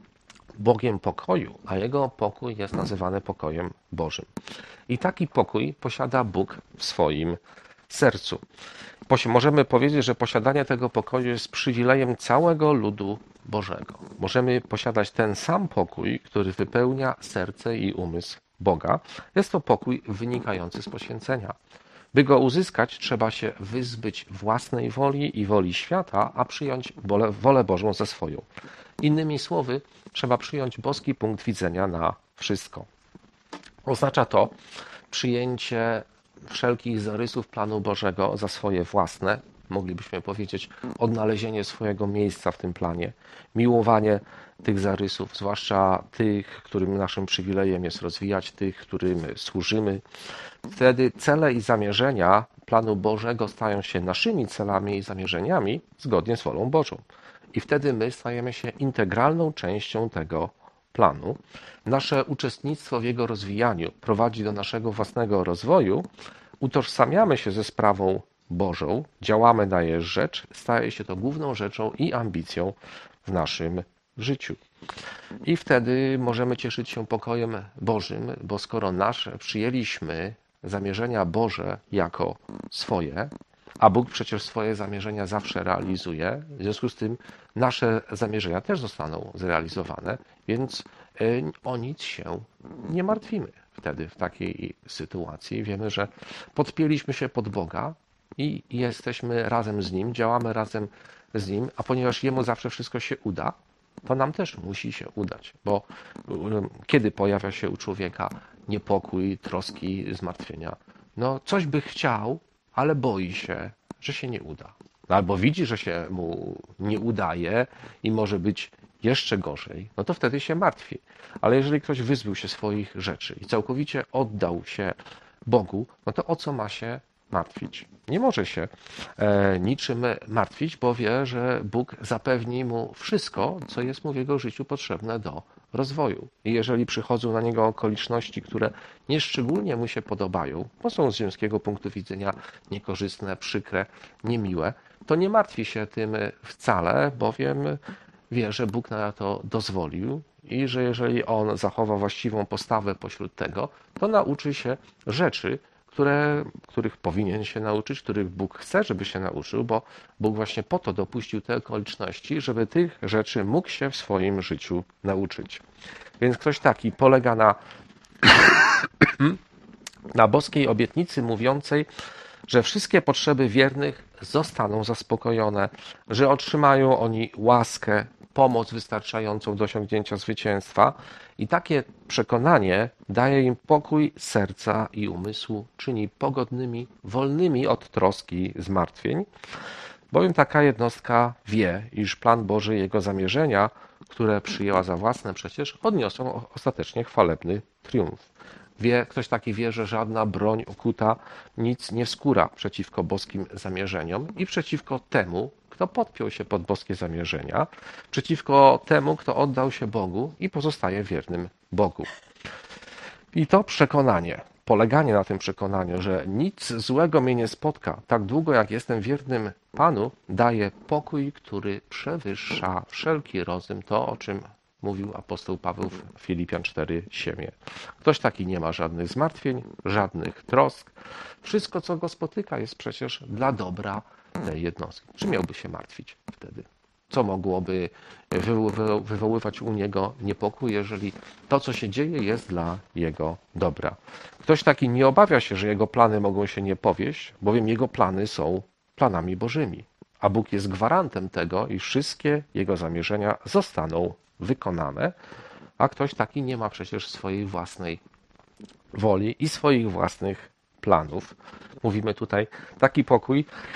Bogiem pokoju, a jego pokój jest nazywany pokojem Bożym. I taki pokój posiada Bóg w swoim sercu. Możemy powiedzieć, że posiadanie tego pokoju jest przywilejem całego ludu Bożego. Możemy posiadać ten sam pokój, który wypełnia serce i umysł Boga. Jest to pokój wynikający z poświęcenia. By go uzyskać, trzeba się wyzbyć własnej woli i woli świata, a przyjąć wolę Bożą za swoją. Innymi słowy, trzeba przyjąć boski punkt widzenia na wszystko. Oznacza to przyjęcie wszelkich zarysów planu Bożego za swoje własne, moglibyśmy powiedzieć, odnalezienie swojego miejsca w tym planie, miłowanie tych zarysów, zwłaszcza tych, którym naszym przywilejem jest rozwijać, tych, którym służymy. Wtedy cele i zamierzenia planu Bożego stają się naszymi celami i zamierzeniami zgodnie z wolą Bożą. I wtedy my stajemy się integralną częścią tego planu. Nasze uczestnictwo w jego rozwijaniu prowadzi do naszego własnego rozwoju, utożsamiamy się ze sprawą Bożą, działamy na jej rzecz, staje się to główną rzeczą i ambicją w naszym życiu. I wtedy możemy cieszyć się pokojem Bożym, bo skoro przyjęliśmy zamierzenia Boże jako swoje, a Bóg przecież swoje zamierzenia zawsze realizuje, w związku z tym nasze zamierzenia też zostaną zrealizowane, więc o nic się nie martwimy wtedy w takiej sytuacji. Wiemy, że podpięliśmy się pod Boga i jesteśmy razem z Nim, działamy razem z Nim, a ponieważ Jemu zawsze wszystko się uda, to nam też musi się udać, bo kiedy pojawia się u człowieka niepokój, troski, zmartwienia? No coś by chciał, ale boi się, że się nie uda. Albo widzi, że się mu nie udaje i może być jeszcze gorzej, no to wtedy się martwi. Ale jeżeli ktoś wyzbył się swoich rzeczy i całkowicie oddał się Bogu, no to o co ma się martwić? Nie może się niczym martwić, bo wie, że Bóg zapewni mu wszystko, co jest mu w jego życiu potrzebne do rozwoju. I jeżeli przychodzą na niego okoliczności, które nieszczególnie mu się podobają, bo są z ziemskiego punktu widzenia niekorzystne, przykre, niemiłe, to nie martwi się tym wcale, bowiem wie, że Bóg na to dozwolił i że jeżeli on zachowa właściwą postawę pośród tego, to nauczy się rzeczy, których powinien się nauczyć, których Bóg chce, żeby się nauczył, bo Bóg właśnie po to dopuścił te okoliczności, żeby tych rzeczy mógł się w swoim życiu nauczyć. Więc ktoś taki polega na boskiej obietnicy mówiącej, że wszystkie potrzeby wiernych zostaną zaspokojone, że otrzymają oni łaskę, pomoc wystarczającą do osiągnięcia zwycięstwa. I takie przekonanie daje im pokój serca i umysłu, czyni pogodnymi, wolnymi od troski i zmartwień, bowiem taka jednostka wie, iż plan Boży i jego zamierzenia, które przyjęła za własne przecież, odniosą ostatecznie chwalebny triumf. Ktoś taki wie, że żadna broń okuta nic nie wskóra przeciwko boskim zamierzeniom i przeciwko temu, kto podpiął się pod boskie zamierzenia, przeciwko temu, kto oddał się Bogu i pozostaje wiernym Bogu. I to przekonanie, poleganie na tym przekonaniu, że nic złego mnie nie spotka, tak długo jak jestem wiernym Panu, daje pokój, który przewyższa wszelki rozum, to o czym mówił apostoł Paweł w Filipian 4:7. Ktoś taki nie ma żadnych zmartwień, żadnych trosk. Wszystko, co go spotyka, jest przecież dla dobra tej jednostki. Czy miałby się martwić wtedy? Co mogłoby wywoływać u niego niepokój, jeżeli to, co się dzieje, jest dla jego dobra? Ktoś taki nie obawia się, że jego plany mogą się nie powieść, bowiem jego plany są planami Bożymi. A Bóg jest gwarantem tego, iż wszystkie jego zamierzenia zostaną wykonane, a ktoś taki nie ma przecież swojej własnej woli i swoich własnych planów. Mówimy tutaj, taki pokój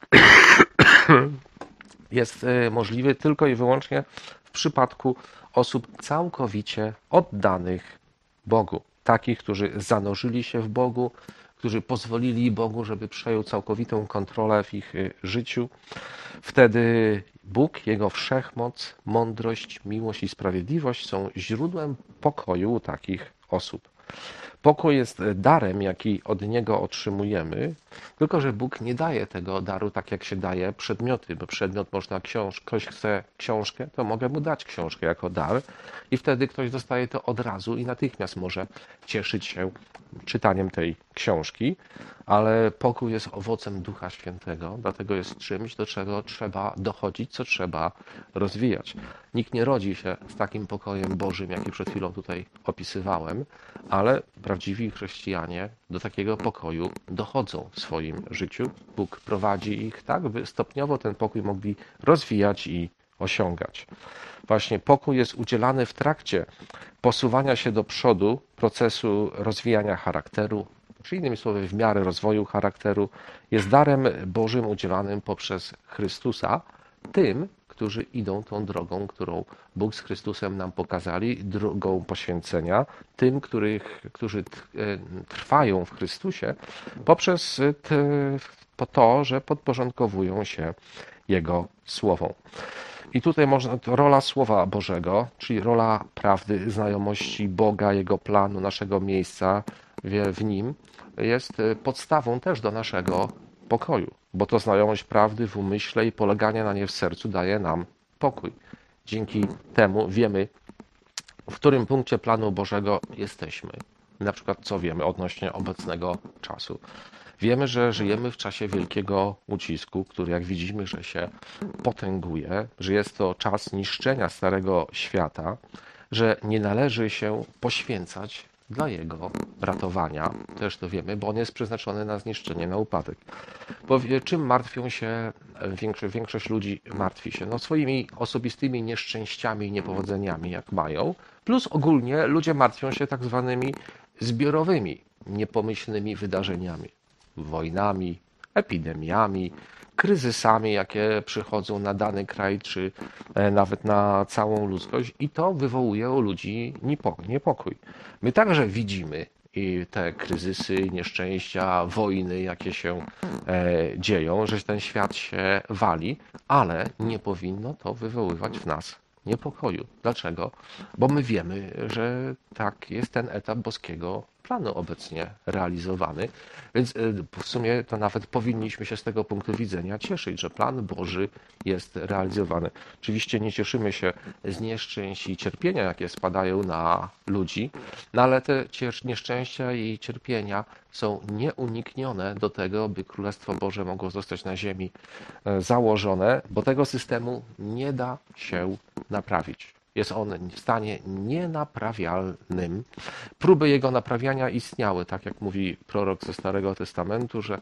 jest możliwy tylko i wyłącznie w przypadku osób całkowicie oddanych Bogu. Takich, którzy zanurzyli się w Bogu, którzy pozwolili Bogu, żeby przejął całkowitą kontrolę w ich życiu. Wtedy Bóg, Jego wszechmoc, mądrość, miłość i sprawiedliwość są źródłem pokoju u takich osób. Pokój jest darem, jaki od Niego otrzymujemy, tylko że Bóg nie daje tego daru tak, jak się daje przedmioty, bo przedmiot można ktoś chce książkę, to mogę mu dać książkę jako dar i wtedy ktoś dostaje to od razu i natychmiast może cieszyć się czytaniem tej książki, ale pokój jest owocem Ducha Świętego, dlatego jest czymś, do czego trzeba dochodzić, co trzeba rozwijać. Nikt nie rodzi się z takim pokojem Bożym, jaki przed chwilą tutaj opisywałem, ale prawdziwi chrześcijanie do takiego pokoju dochodzą w swoim życiu. Bóg prowadzi ich tak, by stopniowo ten pokój mogli rozwijać i osiągać. Właśnie pokój jest udzielany w trakcie posuwania się do przodu procesu rozwijania charakteru, czy innymi słowy w miarę rozwoju charakteru, jest darem Bożym udzielanym poprzez Chrystusa tym, którzy idą tą drogą, którą Bóg z Chrystusem nam pokazali, drogą poświęcenia, tym, którzy trwają w Chrystusie poprzez to, że podporządkowują się Jego słowom. I tutaj można, to rola Słowa Bożego, czyli rola prawdy, znajomości Boga, Jego planu, naszego miejsca w Nim, jest podstawą też do naszego pokoju, bo to znajomość prawdy w umyśle i poleganie na niej w sercu daje nam pokój. Dzięki temu wiemy, w którym punkcie planu Bożego jesteśmy. Na przykład, co wiemy odnośnie obecnego czasu. Wiemy, że żyjemy w czasie wielkiego ucisku, który jak widzimy, że się potęguje, że jest to czas niszczenia Starego Świata, że nie należy się poświęcać dla jego ratowania. Też to wiemy, bo on jest przeznaczony na zniszczenie, na upadek. Bo czym martwią się, większość ludzi martwi się? No swoimi osobistymi nieszczęściami i niepowodzeniami, jak mają, plus ogólnie ludzie martwią się tak zwanymi zbiorowymi, niepomyślnymi wydarzeniami. Wojnami, epidemiami, kryzysami, jakie przychodzą na dany kraj, czy nawet na całą ludzkość i to wywołuje u ludzi niepokój. My także widzimy i te kryzysy, nieszczęścia, wojny, jakie się dzieją, że ten świat się wali, ale nie powinno to wywoływać w nas niepokoju. Dlaczego? Bo my wiemy, że tak jest ten etap boskiego planu obecnie realizowany, więc w sumie to nawet powinniśmy się z tego punktu widzenia cieszyć, że plan Boży jest realizowany. Oczywiście nie cieszymy się z nieszczęść i cierpienia, jakie spadają na ludzi, no ale te nieszczęścia i cierpienia są nieuniknione do tego, by Królestwo Boże mogło zostać na ziemi założone, bo tego systemu nie da się naprawić. Jest on w stanie nienaprawialnym. Próby jego naprawiania istniały, tak jak mówi prorok ze Starego Testamentu, że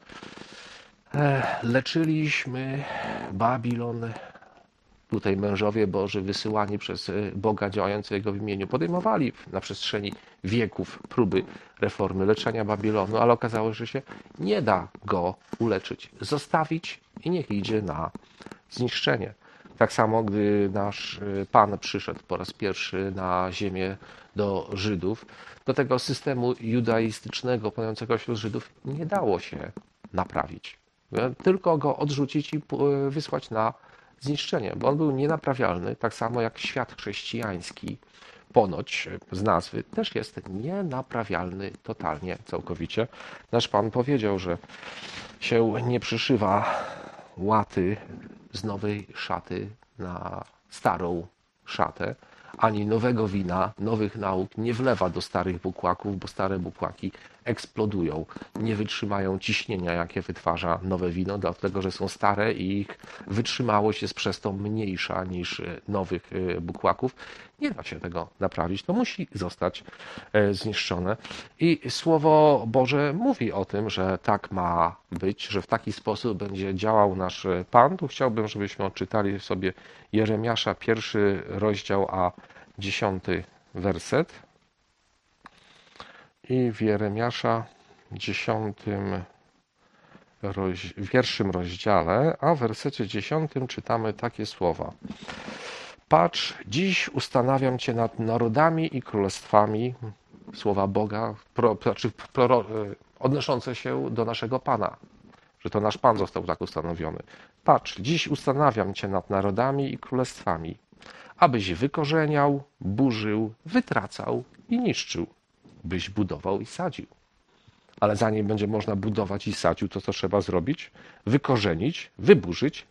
leczyliśmy Babilon. Tutaj mężowie Boży wysyłani przez Boga działającego w imieniu podejmowali na przestrzeni wieków próby reformy leczenia Babilonu, ale okazało się, że się nie da go uleczyć. Zostawić i niech idzie na zniszczenie. Tak samo, gdy nasz Pan przyszedł po raz pierwszy na ziemię do Żydów, do tego systemu judaistycznego panującego wśród Żydów nie dało się naprawić. Tylko go odrzucić i wysłać na zniszczenie, bo on był nienaprawialny, tak samo jak świat chrześcijański, ponoć z nazwy, też jest nienaprawialny totalnie, całkowicie. Nasz Pan powiedział, że się nie przyszywa łaty z nowej szaty na starą szatę, ani nowego wina, nowych nauk nie wlewa do starych bukłaków, bo stare bukłaki eksplodują, nie wytrzymają ciśnienia, jakie wytwarza nowe wino, dlatego że są stare i ich wytrzymałość jest przez to mniejsza niż nowych bukłaków. Nie da się tego naprawić, to musi zostać zniszczone. I Słowo Boże mówi o tym, że tak ma być, że w taki sposób będzie działał nasz Pan. Tu chciałbym, żebyśmy odczytali sobie Jeremiasza, 1 rozdział, a 10 werset. I w Jeremiasza 10 pierwszym rozdziale, a w wersecie 10 czytamy takie słowa. Patrz, dziś ustanawiam Cię nad narodami i królestwami, słowa Boga, odnoszące się do naszego Pana, że to nasz Pan został tak ustanowiony. Patrz, dziś ustanawiam Cię nad narodami i królestwami, abyś wykorzeniał, burzył, wytracał i niszczył, byś budował i sadził. Ale zanim będzie można budować i sadził, to co trzeba zrobić? Wykorzenić, wyburzyć,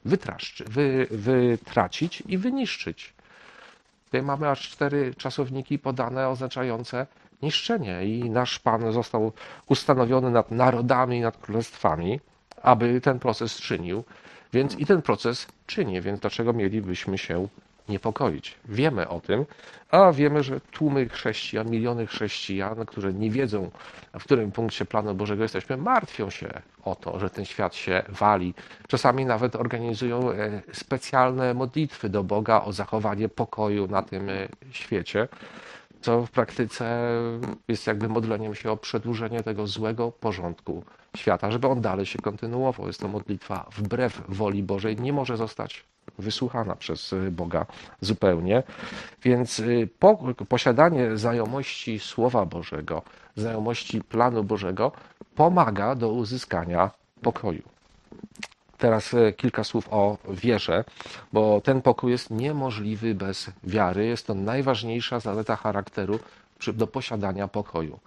wytracić i wyniszczyć. Tutaj mamy aż 4 czasowniki podane oznaczające niszczenie i nasz Pan został ustanowiony nad narodami, nad królestwami, aby ten proces czynił, więc i ten proces czyni, więc dlaczego mielibyśmy się niepokoić? Wiemy o tym, a wiemy, że tłumy chrześcijan, miliony chrześcijan, które nie wiedzą, w którym punkcie planu Bożego jesteśmy, martwią się o to, że ten świat się wali. Czasami nawet organizują specjalne modlitwy do Boga o zachowanie pokoju na tym świecie, co w praktyce jest jakby modleniem się o przedłużenie tego złego porządku świata, żeby on dalej się kontynuował. Jest to modlitwa wbrew woli Bożej, nie może zostać wysłuchana przez Boga zupełnie. Więc posiadanie znajomości Słowa Bożego, znajomości planu Bożego pomaga do uzyskania pokoju. Teraz kilka słów o wierze, bo ten pokój jest niemożliwy bez wiary. Jest to najważniejsza zaleta charakteru do posiadania pokoju,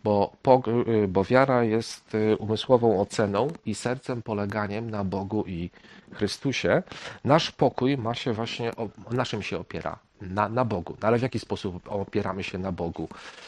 bo wiara jest umysłową oceną i sercem poleganiem na Bogu i Chrystusie. Nasz pokój ma się właśnie, na czym się opiera? Na Bogu. Ale w jaki sposób opieramy się na Bogu?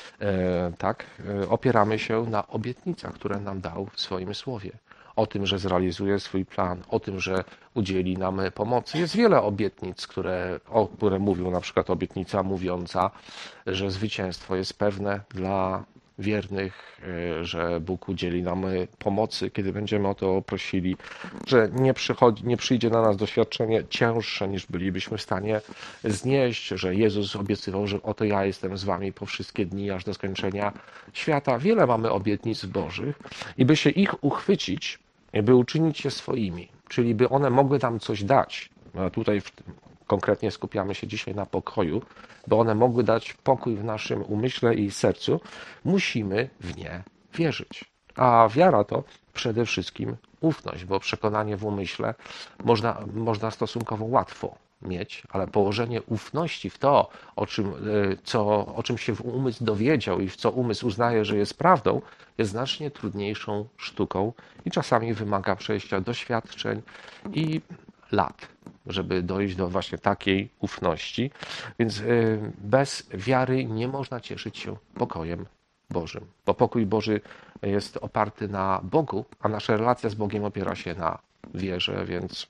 Opieramy się na obietnicach, które nam dał w swoim słowie. O tym, że zrealizuje swój plan, o tym, że udzieli nam pomocy. Jest wiele obietnic, które mówią, na przykład obietnica mówiąca, że zwycięstwo jest pewne dla wiernych, że Bóg udzieli nam pomocy, kiedy będziemy o to prosili, że nie przyjdzie na nas doświadczenie cięższe, niż bylibyśmy w stanie znieść, że Jezus obiecywał, że oto ja jestem z wami po wszystkie dni, aż do skończenia świata. Wiele mamy obietnic Bożych i by się ich uchwycić, by uczynić je swoimi, czyli by one mogły nam coś dać. A tutaj konkretnie skupiamy się dzisiaj na pokoju, by one mogły dać pokój w naszym umyśle i sercu, musimy w nie wierzyć. A wiara to przede wszystkim ufność, bo przekonanie w umyśle można stosunkowo łatwo mieć, ale położenie ufności w to, o czym się umysł dowiedział i w co umysł uznaje, że jest prawdą, jest znacznie trudniejszą sztuką i czasami wymaga przejścia doświadczeń i lat, żeby dojść do właśnie takiej ufności. Więc bez wiary nie można cieszyć się pokojem Bożym, bo pokój Boży jest oparty na Bogu, a nasza relacja z Bogiem opiera się na wierze, więc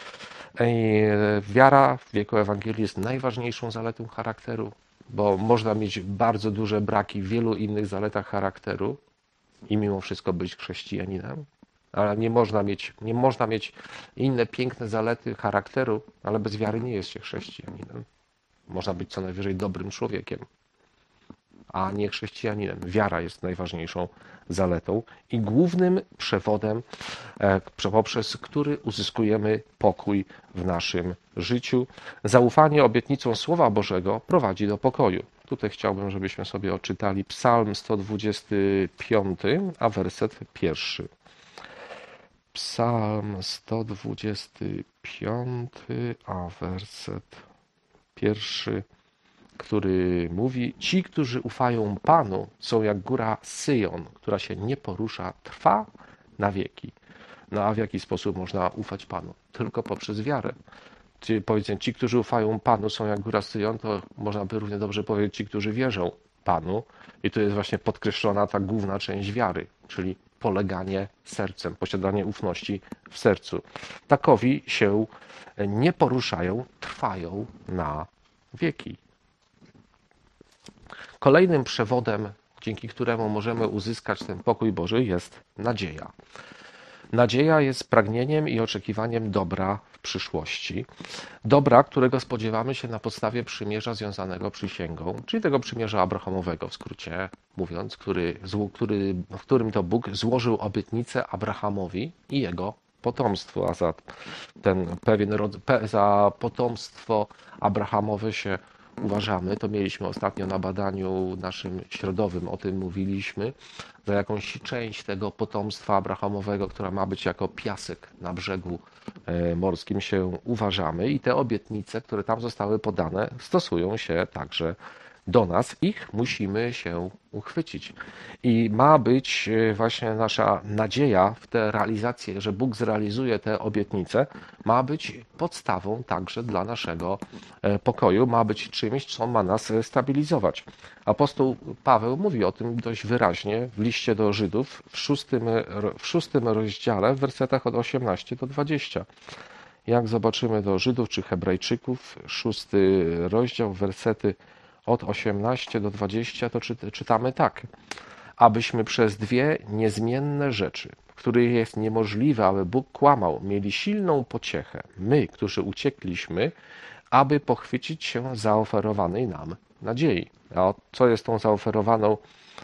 wiara w wieku Ewangelii jest najważniejszą zaletą charakteru, bo można mieć bardzo duże braki w wielu innych zaletach charakteru i mimo wszystko być chrześcijaninem, ale nie można mieć inne piękne zalety charakteru, ale bez wiary nie jest się chrześcijaninem. Można być co najwyżej dobrym człowiekiem, a nie chrześcijaninem. Wiara jest najważniejszą zaletą i głównym przewodem, poprzez który uzyskujemy pokój w naszym życiu. Zaufanie obietnicom Słowa Bożego prowadzi do pokoju. Tutaj chciałbym, żebyśmy sobie odczytali Psalm 125, a werset 1. Psalm 125, a werset 1, który mówi: ci, którzy ufają Panu, są jak góra Syjon, która się nie porusza, trwa na wieki. No a w jaki sposób można ufać Panu? Tylko poprzez wiarę. Czyli powiedzmy, ci, którzy ufają Panu, są jak góra Syjon, to można by równie dobrze powiedzieć ci, którzy wierzą Panu. I tu jest właśnie podkreślona ta główna część wiary, czyli poleganie sercem, posiadanie ufności w sercu. Takowi się nie poruszają, trwają na wieki. Kolejnym przewodem, dzięki któremu możemy uzyskać ten pokój Boży, jest nadzieja. Nadzieja jest pragnieniem i oczekiwaniem dobra w przyszłości. Dobra, którego spodziewamy się na podstawie przymierza związanego przysięgą, czyli tego przymierza abrahamowego w skrócie mówiąc, w którym to Bóg złożył obietnicę Abrahamowi i jego potomstwu, a za za potomstwo Abrahamowe się uważamy, to mieliśmy ostatnio na badaniu naszym środowym, o tym mówiliśmy, za jakąś część tego potomstwa abrahamowego, która ma być jako piasek na brzegu morskim się uważamy i te obietnice, które tam zostały podane, stosują się także do nas. Ich musimy się uchwycić. I ma być właśnie nasza nadzieja w tę realizację, że Bóg zrealizuje te obietnice, ma być podstawą także dla naszego pokoju, ma być czymś, co ma nas stabilizować. Apostoł Paweł mówi o tym dość wyraźnie w liście do Żydów w szóstym rozdziale, w wersetach od 18 do 20. Jak zobaczymy do Żydów czy Hebrajczyków, 6 rozdział, wersety od 18 do 20, to czytamy tak. Abyśmy przez dwie niezmienne rzeczy, w których jest niemożliwe, aby Bóg kłamał, mieli silną pociechę, my, którzy uciekliśmy, aby pochwycić się zaoferowanej nam nadziei. A co jest tą zaoferowaną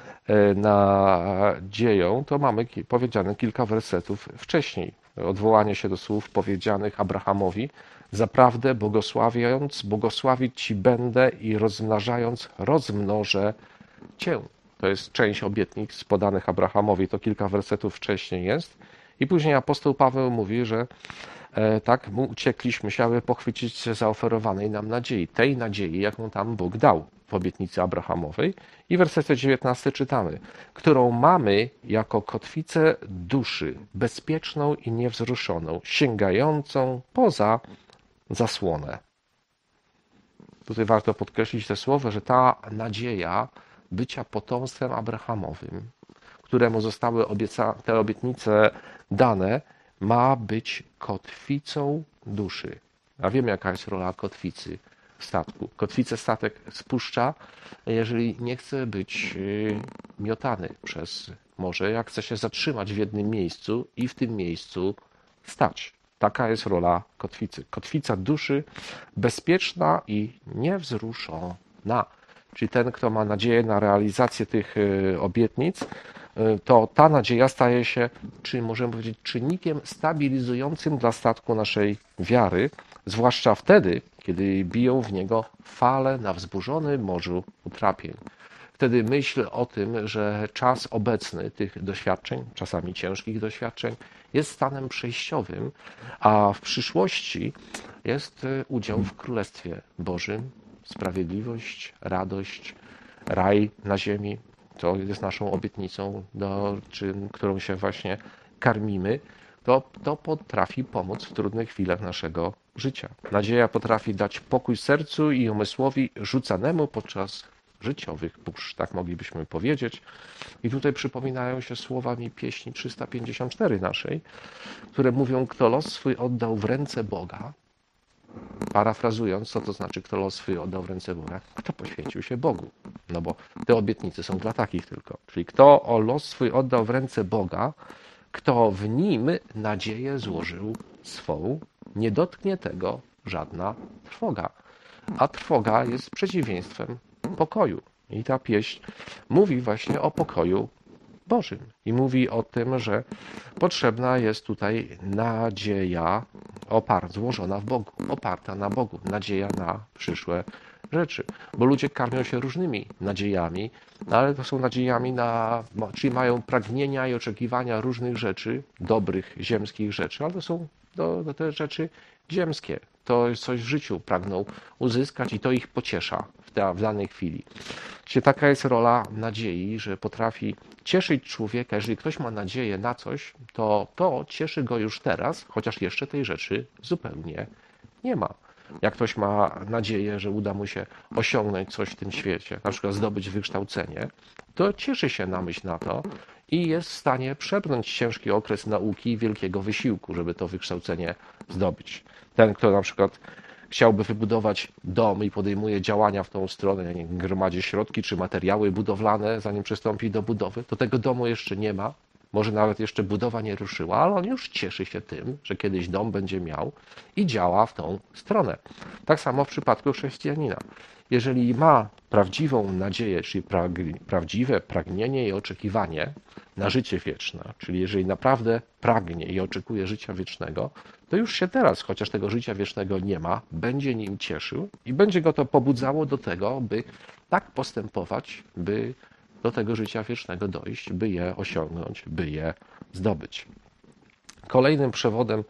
nadzieją, to mamy powiedziane kilka wersetów wcześniej. Odwołanie się do słów powiedzianych Abrahamowi. Zaprawdę błogosławić Ci będę i rozmnażając, rozmnożę Cię. To jest część obietnic podanych Abrahamowi. To kilka wersetów wcześniej jest. I później apostoł Paweł mówi, że tak, uciekliśmy się, aby pochwycić się zaoferowanej nam nadziei. Tej nadziei, jaką tam Bóg dał w obietnicy Abrahamowej. I w wersecie 19 czytamy, którą mamy jako kotwicę duszy, bezpieczną i niewzruszoną, sięgającą poza zasłonę. Tutaj warto podkreślić te słowa, że ta nadzieja bycia potomstwem Abrahamowym, któremu zostały te obietnice dane, ma być kotwicą duszy. A wiemy, jaka jest rola kotwicy w statku. Kotwicę statek spuszcza, jeżeli nie chce być miotany przez morze, jak chce się zatrzymać w jednym miejscu i w tym miejscu stać. Taka jest rola kotwicy. Kotwica duszy, bezpieczna i niewzruszona. Czyli ten, kto ma nadzieję na realizację tych obietnic, to ta nadzieja staje się, czy możemy powiedzieć, czynnikiem stabilizującym dla statku naszej wiary, zwłaszcza wtedy, kiedy biją w niego fale na wzburzonym morzu utrapień. Wtedy myśl o tym, że czas obecny tych doświadczeń, czasami ciężkich doświadczeń, jest stanem przejściowym, a w przyszłości jest udział w Królestwie Bożym, sprawiedliwość, radość, raj na ziemi. To jest naszą obietnicą, którą się właśnie karmimy. To potrafi pomóc w trudnych chwilach naszego życia. Nadzieja potrafi dać pokój sercu i umysłowi rzucanemu podczas życiowych burz, tak moglibyśmy powiedzieć. I tutaj przypominają się słowami pieśni 354 naszej, które mówią, kto los swój oddał w ręce Boga, parafrazując, co to znaczy, kto los swój oddał w ręce Boga, kto poświęcił się Bogu. No bo te obietnice są dla takich tylko. Czyli kto o los swój oddał w ręce Boga, kto w nim nadzieję złożył swą, nie dotknie tego żadna trwoga. A trwoga jest przeciwieństwem pokoju. I ta pieśń mówi właśnie o pokoju Bożym. I mówi o tym, że potrzebna jest tutaj nadzieja złożona w Bogu, oparta na Bogu, nadzieja na przyszłe rzeczy. Bo ludzie karmią się różnymi nadziejami, ale to są nadziejami czyli mają pragnienia i oczekiwania różnych rzeczy, dobrych, ziemskich rzeczy, ale to są te rzeczy ziemskie. To jest coś w życiu pragną uzyskać i to ich pociesza w danej chwili. Czyli taka jest rola nadziei, że potrafi cieszyć człowieka. Jeżeli ktoś ma nadzieję na coś, to cieszy go już teraz, chociaż jeszcze tej rzeczy zupełnie nie ma. Jak ktoś ma nadzieję, że uda mu się osiągnąć coś w tym świecie, na przykład zdobyć wykształcenie, to cieszy się na myśl na to i jest w stanie przebrnąć ciężki okres nauki i wielkiego wysiłku, żeby to wykształcenie zdobyć. Ten, kto na przykład chciałby wybudować dom i podejmuje działania w tą stronę, gromadzi środki czy materiały budowlane, zanim przystąpi do budowy, to tego domu jeszcze nie ma, Może nawet jeszcze budowa nie ruszyła, ale on już cieszy się tym, że kiedyś dom będzie miał i działa w tą stronę. Tak samo w przypadku chrześcijanina. Jeżeli ma prawdziwą nadzieję, czyli prawdziwe pragnienie i oczekiwanie na życie wieczne, czyli jeżeli naprawdę pragnie i oczekuje życia wiecznego, to już się teraz, chociaż tego życia wiecznego nie ma, będzie nim cieszył i będzie go to pobudzało do tego, by tak postępować, by do tego życia wiecznego dojść, by je osiągnąć, by je zdobyć. Kolejnym przewodem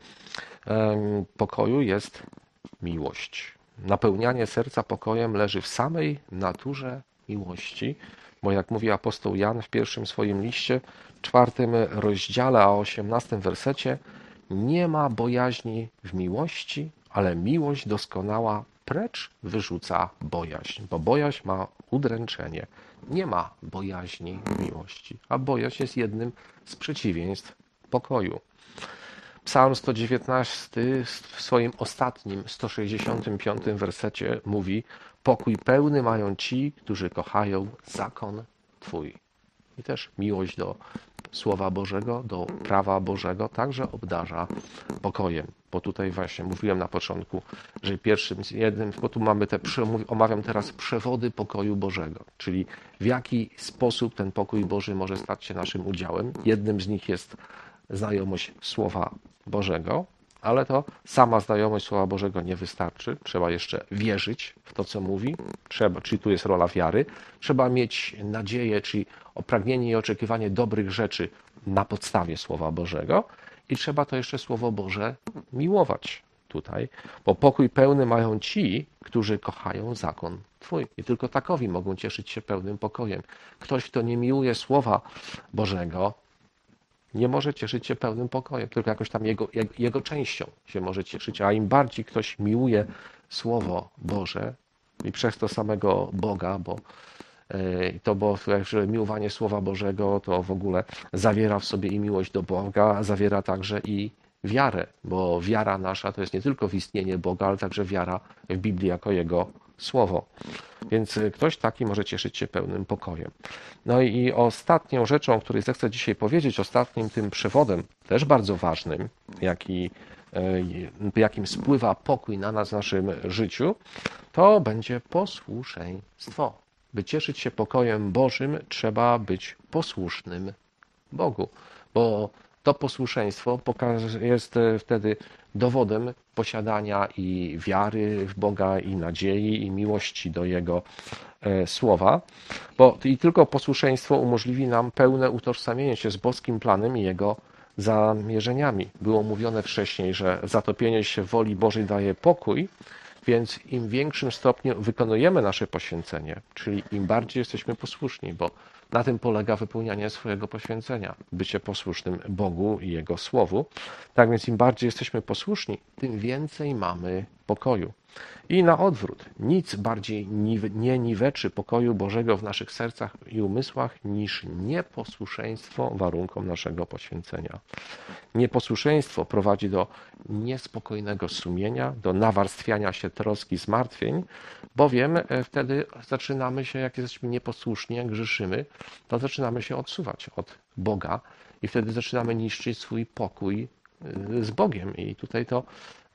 pokoju jest miłość. Napełnianie serca pokojem leży w samej naturze miłości, bo jak mówi apostoł Jan w pierwszym swoim liście, 4 rozdziale, a 18 wersecie, nie ma bojaźni w miłości, ale miłość doskonała precz wyrzuca bojaźń, bo bojaźń ma udręczenie. Nie ma bojaźni w miłości, a bojaźń jest jednym z przeciwieństw pokoju. Psalm 119 w swoim ostatnim, 165 wersecie mówi: pokój pełny mają ci, którzy kochają zakon Twój. I też miłość do Słowa Bożego, do prawa Bożego także obdarza pokojem. Bo tutaj właśnie mówiłem na początku, że bo tu mamy omawiam teraz przewody pokoju Bożego, czyli w jaki sposób ten pokój Boży może stać się naszym udziałem. Jednym z nich jest znajomość Słowa Bożego, ale to sama znajomość Słowa Bożego nie wystarczy. Trzeba jeszcze wierzyć w to, co mówi. Czyli tu jest rola wiary. Trzeba mieć nadzieję, czyli pragnienie i oczekiwanie dobrych rzeczy na podstawie Słowa Bożego. I trzeba to jeszcze Słowo Boże miłować tutaj, bo pokój pełny mają ci, którzy kochają zakon Twój. I tylko takowi mogą cieszyć się pełnym pokojem. Ktoś, kto nie miłuje Słowa Bożego, nie może cieszyć się pełnym pokojem, tylko jakoś tam jego częścią się może cieszyć. A im bardziej ktoś miłuje Słowo Boże i przez to samego Boga, bo miłowanie Słowa Bożego to w ogóle zawiera w sobie i miłość do Boga, zawiera także i wiarę, bo wiara nasza to jest nie tylko w istnienie Boga, ale także wiara w Biblii jako Jego Słowo. Więc ktoś taki może cieszyć się pełnym pokojem. No i ostatnią rzeczą, o której zechcę dzisiaj powiedzieć, ostatnim tym przewodem, też bardzo ważnym, jakim spływa pokój na nas w naszym życiu, to będzie posłuszeństwo. By cieszyć się pokojem Bożym, trzeba być posłusznym Bogu, bo to posłuszeństwo jest wtedy dowodem posiadania i wiary w Boga, i nadziei, i miłości do Jego słowa, bo i tylko posłuszeństwo umożliwi nam pełne utożsamienie się z boskim planem i Jego zamierzeniami. Było mówione wcześniej, że zatopienie się w woli Bożej daje pokój, więc im większym stopniu wykonujemy nasze poświęcenie, czyli im bardziej jesteśmy posłuszni, bo na tym polega wypełnianie swojego poświęcenia, bycie posłusznym Bogu i Jego Słowu. Tak więc im bardziej jesteśmy posłuszni, tym więcej mamy pokoju. I na odwrót, nic bardziej nie niweczy pokoju Bożego w naszych sercach i umysłach niż nieposłuszeństwo warunkom naszego poświęcenia. Nieposłuszeństwo prowadzi do niespokojnego sumienia, do nawarstwiania się troski, zmartwień, bowiem wtedy zaczynamy się, jak jesteśmy nieposłuszni, jak grzeszymy, to zaczynamy się odsuwać od Boga i wtedy zaczynamy niszczyć swój pokój z Bogiem. I tutaj to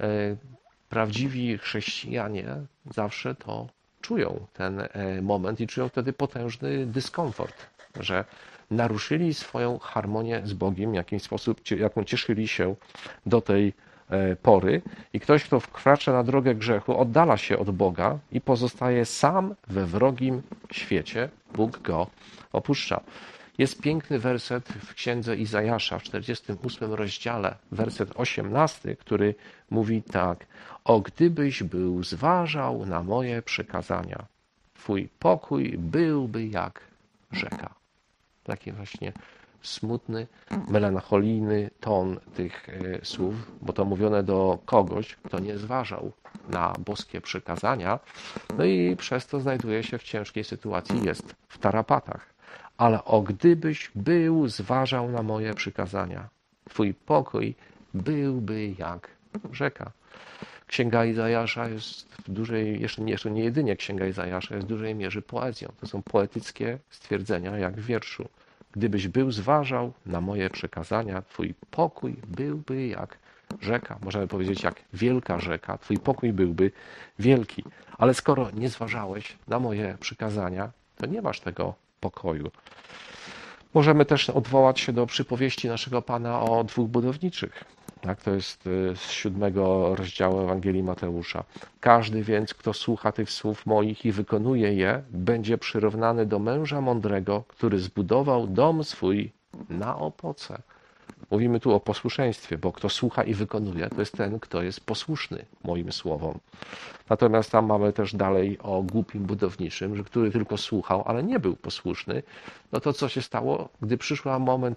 prawdziwi chrześcijanie zawsze to czują ten moment i czują wtedy potężny dyskomfort, że naruszyli swoją harmonię z Bogiem, jaką cieszyli się do tej pory i ktoś, kto wkracza na drogę grzechu, oddala się od Boga i pozostaje sam we wrogim świecie, Bóg go opuszcza. Jest piękny werset w księdze Izajasza w 48 rozdziale, werset 18, który mówi tak: o gdybyś był zważał na moje przykazania, twój pokój byłby jak rzeka. Taki właśnie smutny, melancholijny ton tych słów, bo to mówione do kogoś, kto nie zważał na boskie przykazania, no i przez to znajduje się w ciężkiej sytuacji, jest w tarapatach. Ale o gdybyś był zważał na moje przykazania, twój pokój byłby jak rzeka. Księga Izajasza jest w dużej, jeszcze nie jedynie Księga Izajasza jest w dużej mierze poezją. To są poetyckie stwierdzenia, jak w wierszu. Gdybyś był zważał na moje przykazania, twój pokój byłby jak rzeka, możemy powiedzieć jak wielka rzeka, twój pokój byłby wielki. Ale skoro nie zważałeś na moje przykazania, to nie masz tego pokoju. Możemy też odwołać się do przypowieści naszego Pana o dwóch budowniczych. Tak, to jest z 7 rozdziału Ewangelii Mateusza. Każdy więc, kto słucha tych słów moich i wykonuje je, będzie przyrównany do męża mądrego, który zbudował dom swój na opoce. Mówimy tu o posłuszeństwie, bo kto słucha i wykonuje, to jest ten, kto jest posłuszny moim słowom. Natomiast tam mamy też dalej o głupim budowniczym, który tylko słuchał, ale nie był posłuszny. No to co się stało? Gdy przyszedł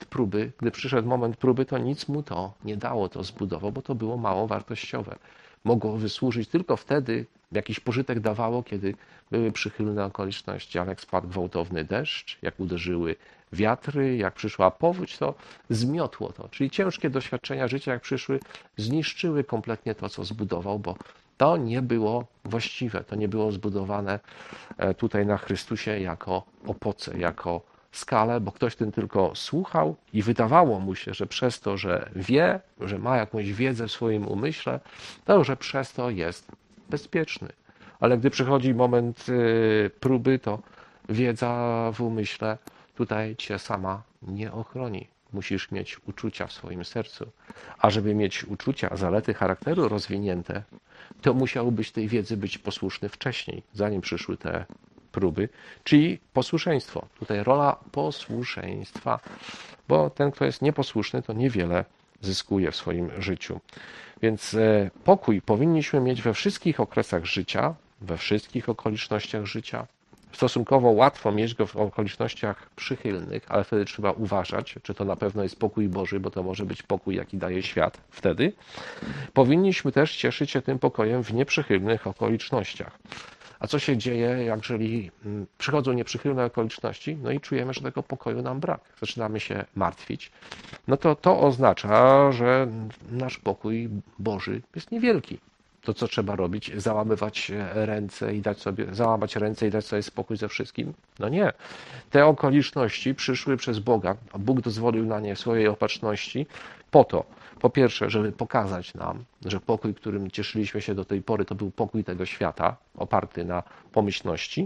moment próby, to nic mu to nie dało, to zbudował, bo to było mało wartościowe. Mogło wysłużyć tylko wtedy, jakiś pożytek dawało, kiedy były przychylne okoliczności, ale jak spadł gwałtowny deszcz, jak uderzyły wiatry, jak przyszła powódź, to zmiotło to. Czyli ciężkie doświadczenia życia, jak przyszły, zniszczyły kompletnie to, co zbudował, bo to nie było właściwe, to nie było zbudowane tutaj na Chrystusie jako opoce, jako skalę, bo ktoś ten tylko słuchał i wydawało mu się, że przez to, że wie, że ma jakąś wiedzę w swoim umyśle, to że przez to jest bezpieczny. Ale gdy przychodzi moment próby, to wiedza w umyśle tutaj cię sama nie ochroni. Musisz mieć uczucia w swoim sercu. A żeby mieć uczucia, zalety charakteru rozwinięte, to musiałbyś tej wiedzy być posłuszny wcześniej, zanim przyszły te próby, czyli posłuszeństwo. Tutaj rola posłuszeństwa, bo ten, kto jest nieposłuszny, to niewiele zyskuje w swoim życiu. Więc pokój powinniśmy mieć we wszystkich okresach życia, we wszystkich okolicznościach życia. Stosunkowo łatwo mieć go w okolicznościach przychylnych, ale wtedy trzeba uważać, czy to na pewno jest pokój Boży, bo to może być pokój, jaki daje świat wtedy. Powinniśmy też cieszyć się tym pokojem w nieprzychylnych okolicznościach. A co się dzieje, jeżeli przychodzą nieprzychylne okoliczności, no i czujemy, że tego pokoju nam brak, zaczynamy się martwić, no to oznacza, że nasz pokój Boży jest niewielki. To co trzeba robić? Załamać ręce i załamać ręce i dać sobie spokój ze wszystkim? No nie. Te okoliczności przyszły przez Boga, a Bóg dozwolił na nie swojej opatrzności po to, po pierwsze, żeby pokazać nam, że pokój, którym cieszyliśmy się do tej pory, to był pokój tego świata, oparty na pomyślności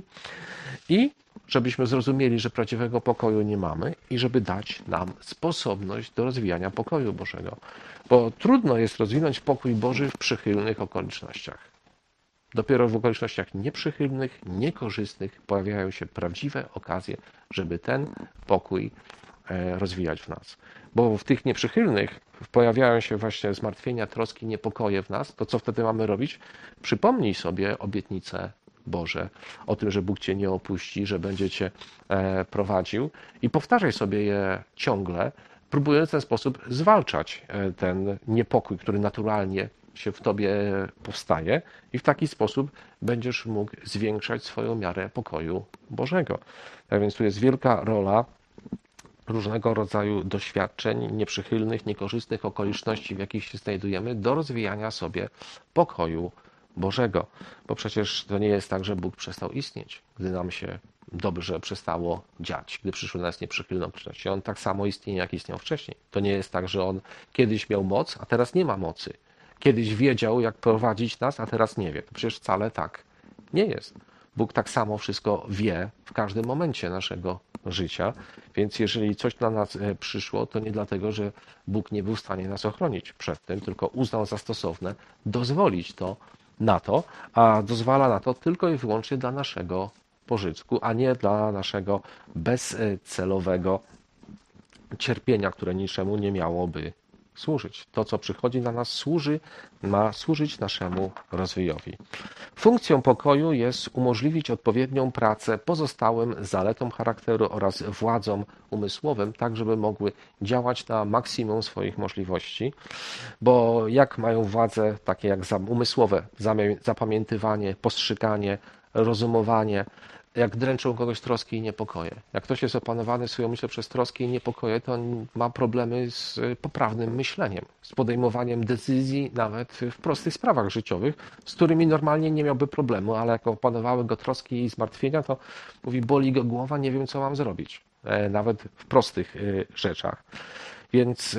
i żebyśmy zrozumieli, że prawdziwego pokoju nie mamy i żeby dać nam sposobność do rozwijania pokoju Bożego. Bo trudno jest rozwinąć pokój Boży w przychylnych okolicznościach. Dopiero w okolicznościach nieprzychylnych, niekorzystnych pojawiają się prawdziwe okazje, żeby ten pokój rozwijać w nas. Bo w tych nieprzychylnych pojawiają się właśnie zmartwienia, troski, niepokoje w nas, to co wtedy mamy robić? Przypomnij sobie obietnice Boże o tym, że Bóg cię nie opuści, że będzie cię prowadził i powtarzaj sobie je ciągle, próbując w ten sposób zwalczać ten niepokój, który naturalnie się w tobie powstaje i w taki sposób będziesz mógł zwiększać swoją miarę pokoju Bożego. Tak więc tu jest wielka rola różnego rodzaju doświadczeń, nieprzychylnych, niekorzystnych okoliczności, w jakich się znajdujemy, do rozwijania sobie pokoju Bożego. Bo przecież to nie jest tak, że Bóg przestał istnieć, gdy nam się dobrze przestało dziać, gdy przyszły na nas nieprzychylne okoliczności. On tak samo istnieje, jak istniał wcześniej. To nie jest tak, że on kiedyś miał moc, a teraz nie ma mocy. Kiedyś wiedział, jak prowadzić nas, a teraz nie wie. To przecież wcale tak nie jest. Bóg tak samo wszystko wie w każdym momencie naszego życia, więc jeżeli coś na nas przyszło, to nie dlatego, że Bóg nie był w stanie nas ochronić przed tym, tylko uznał za stosowne dozwolić to na to, a dozwala na to tylko i wyłącznie dla naszego pożytku, a nie dla naszego bezcelowego cierpienia, które niczemu nie miałoby służyć. To, co przychodzi na nas, ma służyć naszemu rozwojowi. Funkcją pokoju jest umożliwić odpowiednią pracę pozostałym zaletom charakteru oraz władzom umysłowym, tak żeby mogły działać na maksimum swoich możliwości, bo jak mają władzę takie jak umysłowe, zapamiętywanie, postrzeganie, rozumowanie, jak dręczą kogoś troski i niepokoje. Jak ktoś jest opanowany swoją myślą przez troski i niepokoje, to on ma problemy z poprawnym myśleniem, z podejmowaniem decyzji nawet w prostych sprawach życiowych, z którymi normalnie nie miałby problemu, ale jak opanowały go troski i zmartwienia, to mówi, boli go głowa, nie wiem, co mam zrobić. nawet w prostych rzeczach. Więc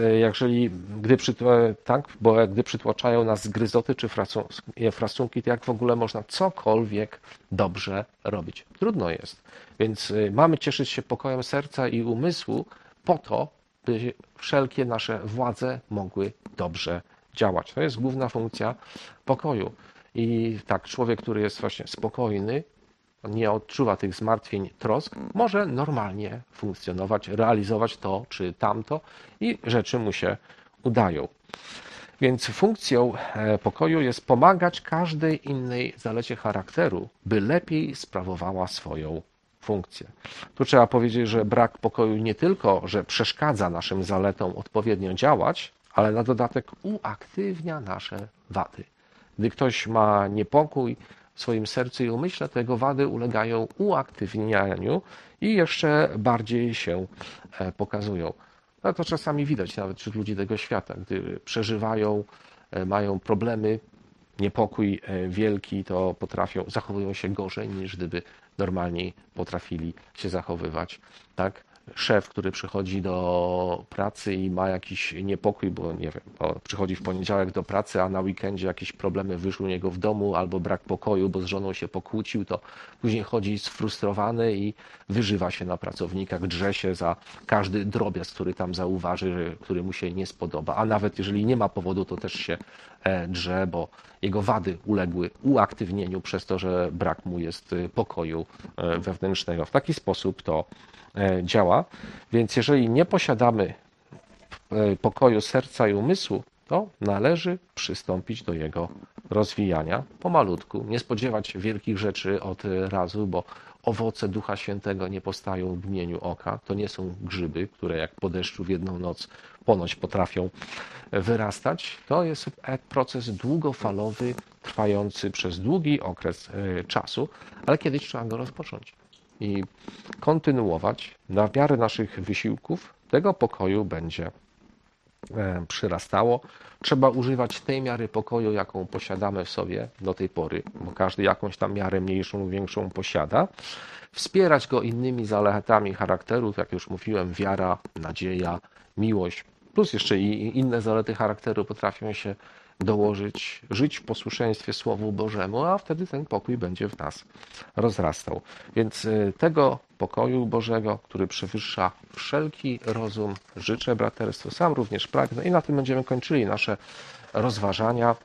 gdy przytłaczają nas gryzoty czy frasунki, to jak w ogóle można cokolwiek dobrze robić? Trudno jest. Więc mamy cieszyć się pokojem serca i umysłu po to, by wszelkie nasze władze mogły dobrze działać. To jest główna funkcja pokoju. I tak, człowiek, który jest właśnie spokojny, nie odczuwa tych zmartwień, trosk, może normalnie funkcjonować, realizować to czy tamto i rzeczy mu się udają. Więc funkcją pokoju jest pomagać każdej innej zalecie charakteru, by lepiej sprawowała swoją funkcję. Tu trzeba powiedzieć, że brak pokoju nie tylko, że przeszkadza naszym zaletom odpowiednio działać, ale na dodatek uaktywnia nasze wady. Gdy ktoś ma niepokój w swoim sercu i umyśle, to jego wady ulegają uaktywnianiu i jeszcze bardziej się pokazują. No to czasami widać nawet wśród ludzi tego świata, gdy przeżywają, mają problemy, niepokój wielki, to zachowują się gorzej niż gdyby normalniej potrafili się zachowywać. Tak? Szef, który przychodzi do pracy i ma jakiś niepokój, bo nie wiem, przychodzi w poniedziałek do pracy, a na weekendzie jakieś problemy wyszły u niego w domu albo brak pokoju, bo z żoną się pokłócił, to później chodzi sfrustrowany i wyżywa się na pracownikach, drze się za każdy drobiazg, który tam zauważy, który mu się nie spodoba. A nawet jeżeli nie ma powodu, to też się drze, bo jego wady uległy uaktywnieniu przez to, że brak mu jest pokoju wewnętrznego. W taki sposób to działa. Więc jeżeli nie posiadamy pokoju serca i umysłu, to należy przystąpić do jego rozwijania pomalutku. Nie spodziewać się wielkich rzeczy od razu, bo owoce Ducha Świętego nie powstają w mgnieniu oka. To nie są grzyby, które jak po deszczu w jedną noc ponoć potrafią wyrastać. To jest proces długofalowy, trwający przez długi okres czasu, ale kiedyś trzeba go rozpocząć i kontynuować. Na miarę naszych wysiłków tego pokoju będzie przyrastało. Trzeba używać tej miary pokoju, jaką posiadamy w sobie do tej pory, bo każdy jakąś tam miarę mniejszą lub większą posiada. Wspierać go innymi zaletami charakteru, jak już mówiłem, wiara, nadzieja, miłość, plus jeszcze i inne zalety charakteru potrafią się dołożyć, żyć w posłuszeństwie Słowu Bożemu, a wtedy ten pokój będzie w nas rozrastał. Więc tego pokoju Bożego, który przewyższa wszelki rozum, życzę braterstwu, sam również pragnę i na tym będziemy kończyli nasze rozważania.